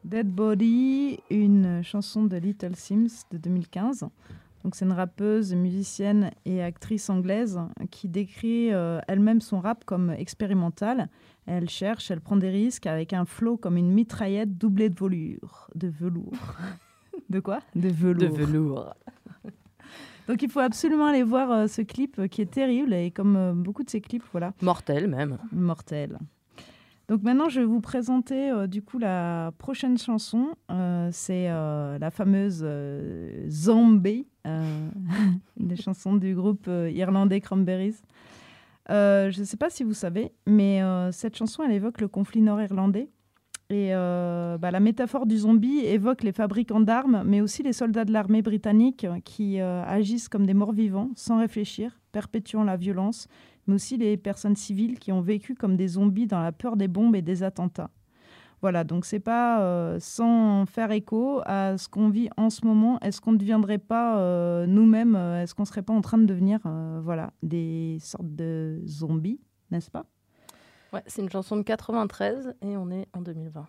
Dead Body, une chanson de Little Sims de 2015. Donc c'est une rappeuse, musicienne et actrice anglaise qui décrit elle-même son rap comme expérimental. Elle cherche, elle prend des risques avec un flow comme une mitraillette doublée de velours. De velours. De quoi ? De velours. De velours. Donc il faut absolument aller voir ce clip qui est terrible et comme beaucoup de ces clips, voilà. Mortel même. Mortel. Donc maintenant, je vais vous présenter du coup la prochaine chanson. C'est la fameuse Zombie, une chanson du groupe irlandais Cranberries. Je ne sais pas si vous savez, mais cette chanson, elle évoque le conflit nord-irlandais. Et la métaphore du zombie évoque les fabricants d'armes, mais aussi les soldats de l'armée britannique qui agissent comme des morts-vivants, sans réfléchir, perpétuant la violence, mais aussi les personnes civiles qui ont vécu comme des zombies dans la peur des bombes et des attentats. Voilà, donc c'est pas sans faire écho à ce qu'on vit en ce moment. Est-ce qu'on ne deviendrait pas nous-mêmes, est-ce qu'on ne serait pas en train de devenir des sortes de zombies, n'est-ce pas ? Ouais, c'est une chanson de 93 et on est en 2020.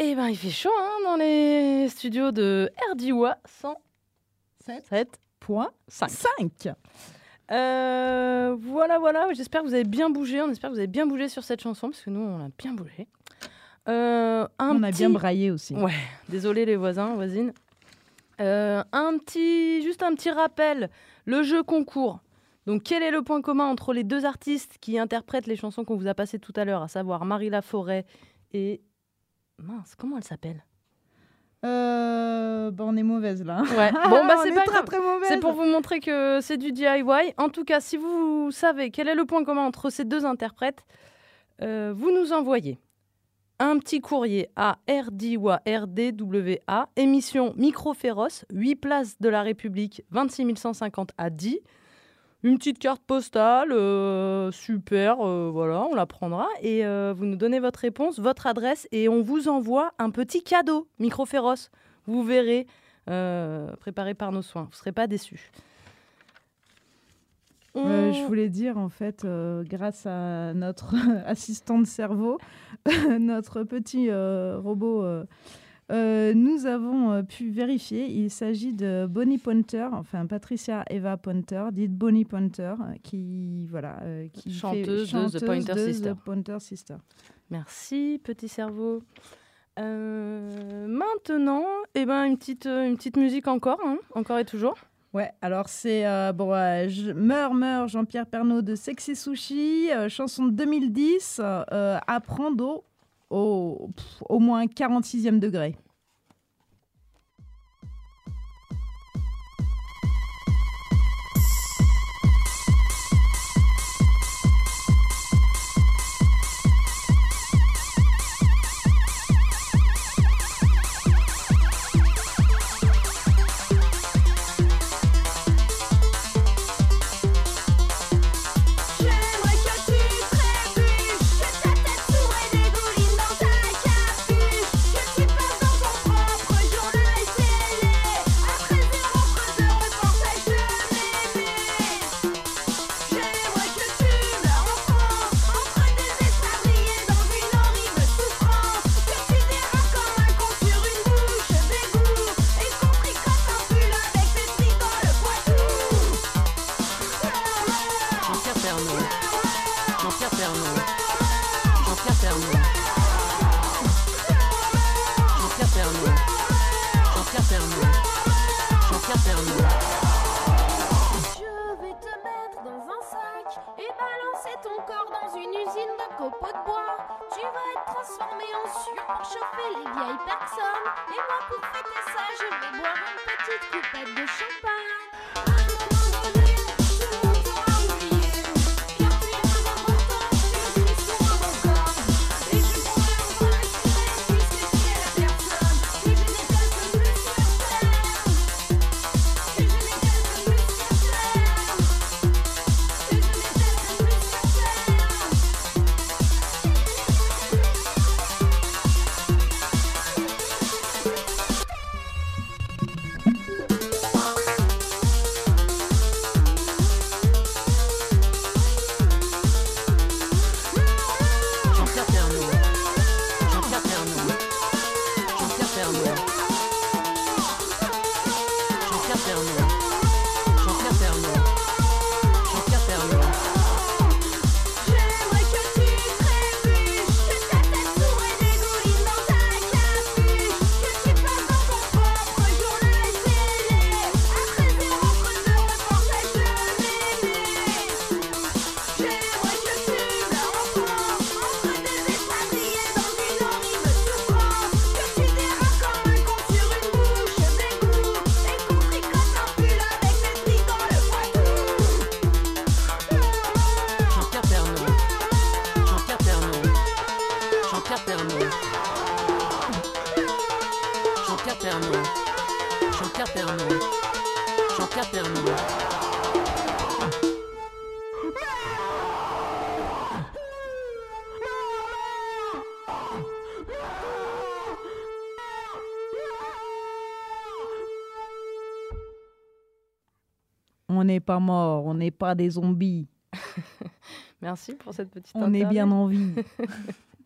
Eh ben, il fait chaud dans les studios de RDIWA 107.5. Voilà, j'espère que vous avez bien bougé. On espère que vous avez bien bougé sur cette chanson, parce que nous, on a bien bougé. On a bien braillé aussi. Ouais, désolé les voisins, voisines. Juste un petit rappel, le jeu concours. Donc, quel est le point commun entre les deux artistes qui interprètent les chansons qu'on vous a passées tout à l'heure, à savoir Marie Laforêt et... Mince, comment elle s'appelle ? On est mauvaise là. Ouais. Bon, c'est pas grave. Très mauvaise. C'est pour vous montrer que c'est du DIY. En tout cas, si vous savez quel est le point commun entre ces deux interprètes, vous nous envoyez un petit courrier à RDWA, émission Micro Féroce, 8 places de la République, 26 150 à 10. Une petite carte postale, super, voilà, on la prendra. Et vous nous donnez votre réponse, votre adresse, et on vous envoie un petit cadeau Micro Féroce. Vous verrez, préparé par nos soins. Vous ne serez pas déçus. Je voulais dire, en fait, grâce à notre assistant de cerveau, notre petit robot, nous avons pu vérifier. Il s'agit de Bonnie Pointer, enfin Patricia Eva Pointer, dite Bonnie Pointer, qui chanteuse de The Pointer Sister. Merci, petit cerveau. Maintenant, une petite musique encore et toujours. Ouais, alors c'est Meurs, Jean-Pierre Pernaut de Sexy Sushi, chanson de 2010, à prendre au moins 46e degré. On n'est pas mort, on n'est pas des zombies. Merci pour cette petite On est bien en vie.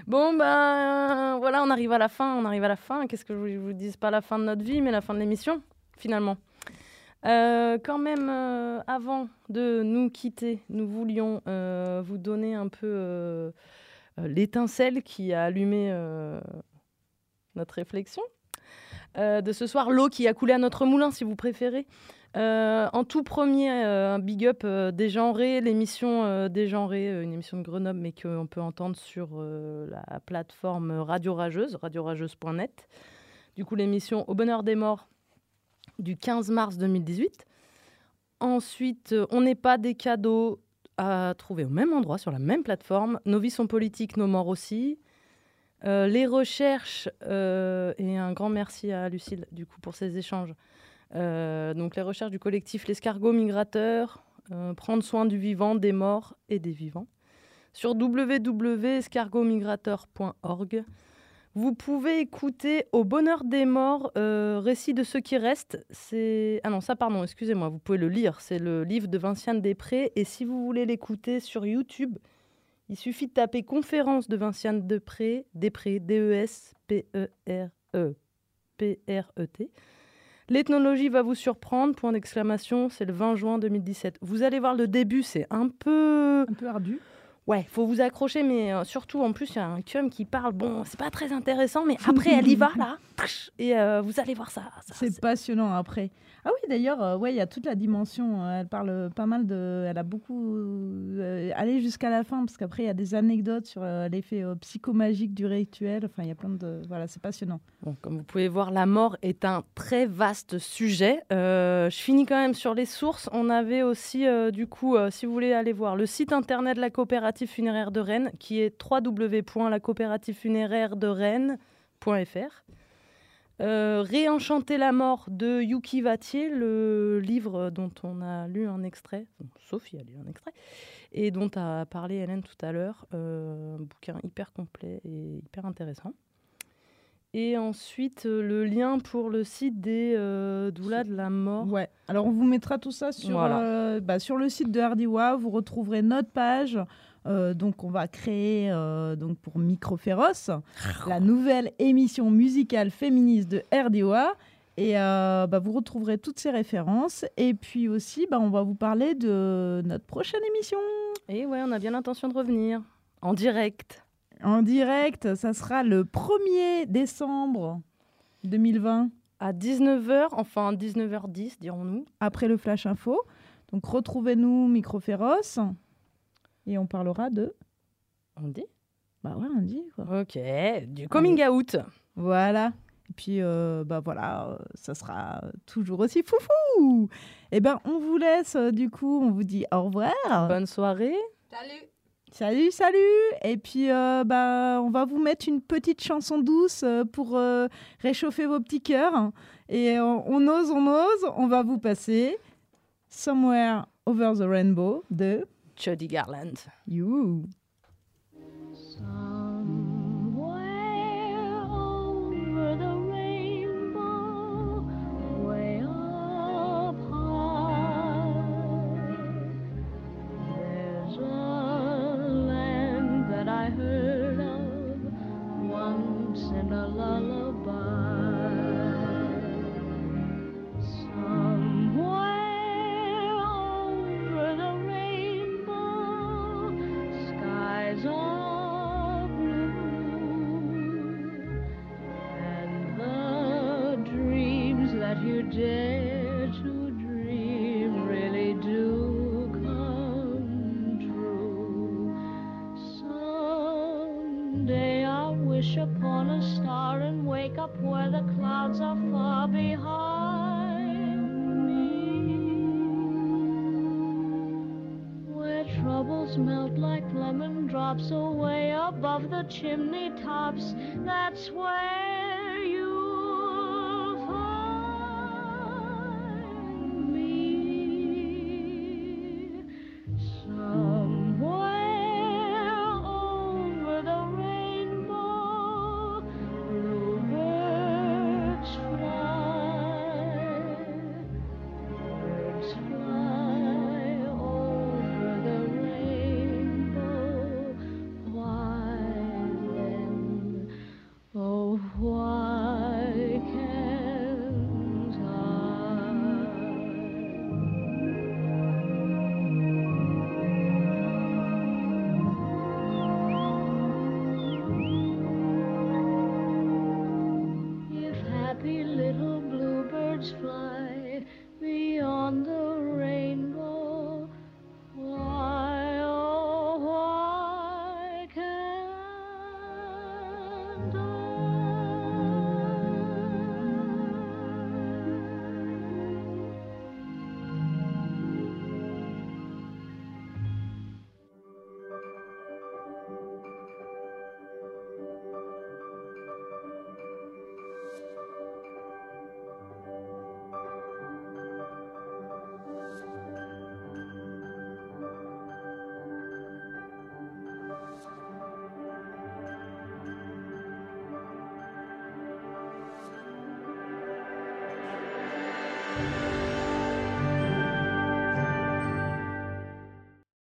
Bon, ben voilà, on arrive à la fin. Qu'est-ce que je vous dis? Pas la fin de notre vie, mais la fin de l'émission, finalement. Quand même, avant de nous quitter, nous voulions vous donner un peu l'étincelle qui a allumé notre réflexion. De ce soir, l'eau qui a coulé à notre moulin, si vous préférez. En tout premier, un big up Dégenré, l'émission Dégenré, une émission de Grenoble, mais qu'on peut entendre sur la plateforme Radio Rageuse, radiorageuse.net. Du coup, l'émission Au bonheur des morts du 15 mars 2018. Ensuite, On n'est pas des cadeaux à trouver au même endroit, sur la même plateforme. Nos vies sont politiques, nos morts aussi. Les recherches, et un grand merci à Lucille, du coup, pour ces échanges. Donc les recherches du collectif L'escargot migrateur, prendre soin du vivant, des morts et des vivants. Sur www.escargotmigrateur.org. Vous pouvez écouter Au bonheur des morts, récit de ceux qui restent. Excusez-moi, vous pouvez le lire. C'est le livre de Vinciane Després. Et si vous voulez l'écouter sur YouTube, il suffit de taper Conférence de Vinciane Després, D-E-S-P-E-R-E-P-R-E-T. L'ethnologie va vous surprendre, point d'exclamation, c'est le 20 juin 2017. Vous allez voir le début, c'est un peu ardu. Ouais, faut vous accrocher, mais surtout, en plus, il y a un cum qui parle. Bon, c'est pas très intéressant, mais après, elle y va, là. Et vous allez voir ça. C'est passionnant, après. Ah oui, d'ailleurs, il y a toute la dimension. Elle parle pas mal de... Elle a beaucoup allé jusqu'à la fin, parce qu'après, il y a des anecdotes sur l'effet psychomagique du rituel. Enfin, il y a plein de... Voilà, c'est passionnant. Bon, comme vous pouvez voir, la mort est un très vaste sujet. Je finis quand même sur les sources. On avait aussi, du coup, si vous voulez aller voir, le site internet de la coopérative funéraire de Rennes, qui est www.lacoopérativefunéraire-de-rennes.fr. Réenchanter la mort de Yuki Vattier, le livre dont on a lu un extrait, Sophie a lu un extrait, et dont a parlé Hélène tout à l'heure. Un bouquin hyper complet et hyper intéressant. Et ensuite, le lien pour le site des doulas de la mort. Ouais. Alors, on vous mettra tout ça sur, sur le site de RDIWA. Vous retrouverez notre page. Donc, on va créer donc pour Microféroce la nouvelle émission musicale féministe de RDIWA. Et vous retrouverez toutes ces références. Et puis aussi, on va vous parler de notre prochaine émission. Et ouais, on a bien l'intention de revenir en direct. En direct, ça sera le 1er décembre 2020. À 19h, enfin 19h10, dirons-nous. Après le Flash Info. Donc, retrouvez-nous Microféroce. Et on parlera de... On dit ? Bah ouais, on dit, quoi. Ok, du coming out. Voilà. Et puis, ça sera toujours aussi foufou. Eh ben, on vous laisse, du coup, on vous dit au revoir. Bonne soirée. Salut. Et puis, on va vous mettre une petite chanson douce pour réchauffer vos petits cœurs. Et on ose, on va vous passer Somewhere Over the Rainbow de Judy Garland. You. Over the rainbow, way up high, there's a land that I heard of once in a lullaby. Somewhere over the rainbow, skies are blue, and the dreams that you dare to dream really do come true. Someday I'll wish upon a star and wake up where the clouds are far behind me, where troubles melt like lemon drops away above the chimney tops. That's where